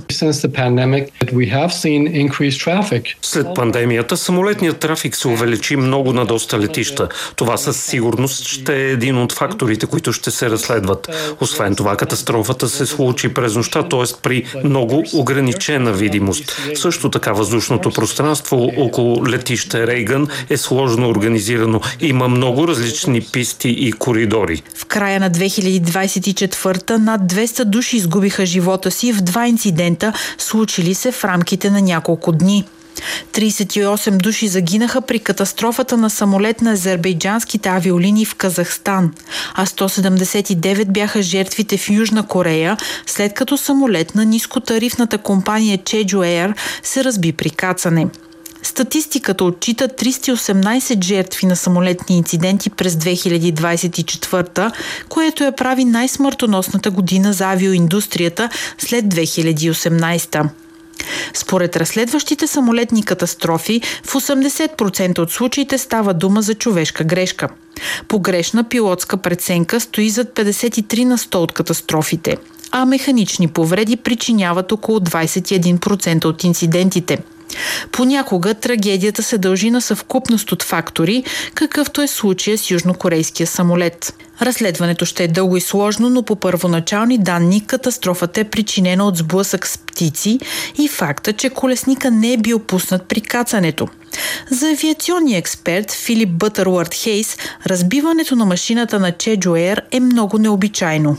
След пандемията самолетният трафик се увеличи много на доста летища. Това със сигурност ще е един от факторите, които ще се разследват. Освен това, катастрофата се случи през нощта, т.е. при много ограничена видимост. Също така въздушното пространство около летище Рейгън е сложно организирано. Има много различни писти и коридори. В края на 2024 над 200 души изгубиха живота си в 2 инцидента, случили се в рамките на няколко дни. 38 души загинаха при катастрофата на самолет на азербайджанските авиолинии в Казахстан, а 179 бяха жертвите в Южна Корея, след като самолет на нискотарифната компания Jeju Air се разби при кацане. Статистиката отчита 318 жертви на самолетни инциденти през 2024, което я прави най-смъртоносната година за авиоиндустрията след 2018. Според разследващите самолетни катастрофи, в 80% от случаите става дума за човешка грешка. Погрешна пилотска преценка стои зад 53% от катастрофите, а механични повреди причиняват около 21% от инцидентите. Понякога трагедията се дължи на съвкупност от фактори, какъвто е случая с южнокорейския самолет. Разследването ще е дълго и сложно, но по първоначални данни катастрофата е причинена от сблъсък с птици и факта, че колесника не е бил пуснат при кацането. За авиационния експерт Филип Бътърлърд Хейс, разбиването на машината на Чеджу Ейр е много необичайно.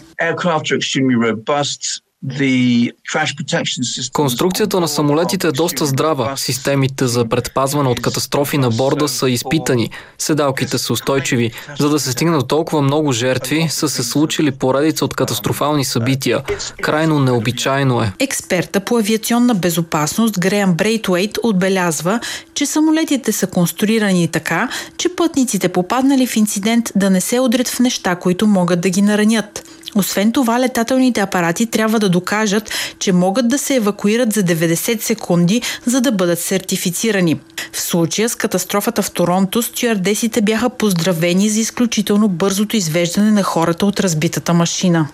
Конструкцията на самолетите е доста здрава. Системите за предпазване от катастрофи на борда са изпитани. Седалките са устойчиви. За да се стигне до толкова много жертви, са се случили поредица от катастрофални събития. Крайно необичайно е. Експерта по авиационна безопасност Греъм Брейтуейт отбелязва, че самолетите са конструирани така, че пътниците, попаднали в инцидент, да не се удрят в неща, които могат да ги наранят. Освен това, летателните апарати трябва да докажат, че могат да се евакуират за 90 секунди, за да бъдат сертифицирани. В случая с катастрофата в Торонто, стюардесите бяха поздравени за изключително бързото извеждане на хората от разбитата машина.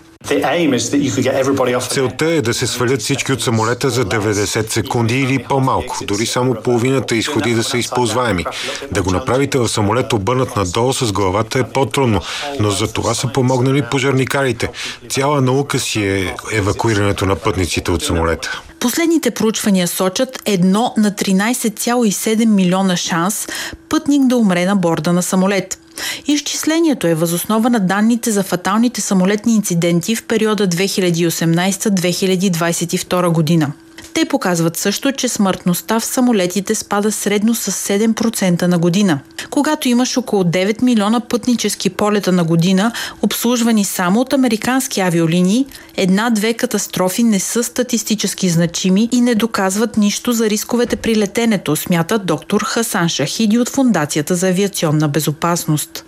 Целта е да се свалят всички от самолета за 90 секунди или по-малко. Дори само половината изходи да са използваеми. Да го направите в самолет обърнат надолу с главата е по-трудно, но за това са помогнали пожарникарите. Цяла наука си е евакуирането на пътниците от самолета. Последните проучвания сочат 1 на 13,7 милиона шанс пътник да умре на борда на самолет. Изчислението е въз основа на данните за фаталните самолетни инциденти в периода 2018-2022 година. Те показват също, че смъртността в самолетите спада средно с 7% на година. Когато имаш около 9 милиона пътнически полета на година, обслужвани само от американски авиолинии, 1-2 катастрофи не са статистически значими и не доказват нищо за рисковете при летенето, смята доктор Хасан Шахиди от Фондацията за авиационна безопасност.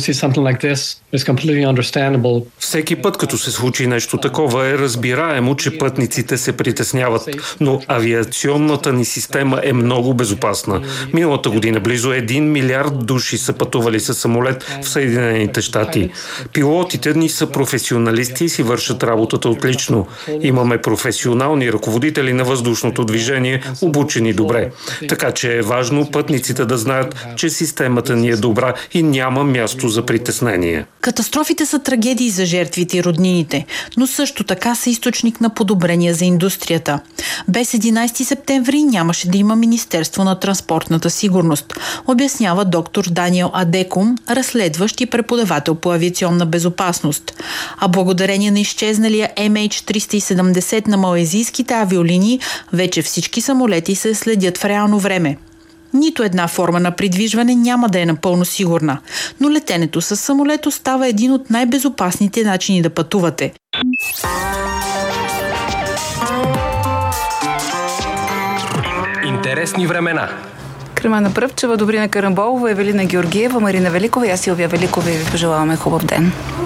Всеки път, като се случи нещо такова, е разбираемо, че пътниците се притесняват. Но авиационната ни система е много безопасна. Миналата година близо 1 милиард души са пътували със самолет в Съединените щати. Пилотите ни са професионалисти и си вършат работата отлично. Имаме професионални ръководители на въздушното движение, обучени добре. Така че е важно пътниците да знаят, че системата ни е добра и няма място за притеснение. Катастрофите са трагедии за жертвите и роднините, но също така са източник на подобрения за индустрията. Без 11 септември нямаше да има Министерство на транспортната сигурност, обяснява доктор Даниел Адекум, разследващ и преподавател по авиационна безопасност. А благодарение на изчезналия MH370 на малайзийските авиолинии, вече всички самолети се следят в реално време. Нито една форма на придвижване няма да е напълно сигурна, но летенето с самолет остава един от най-безопасните начини да пътувате. Интересни времена. Кремена Пръвчева, Добрина Карамболова, Евелина Георгиева, Марина Великова и аз Силвия Великова и ви пожелаваме хубав ден.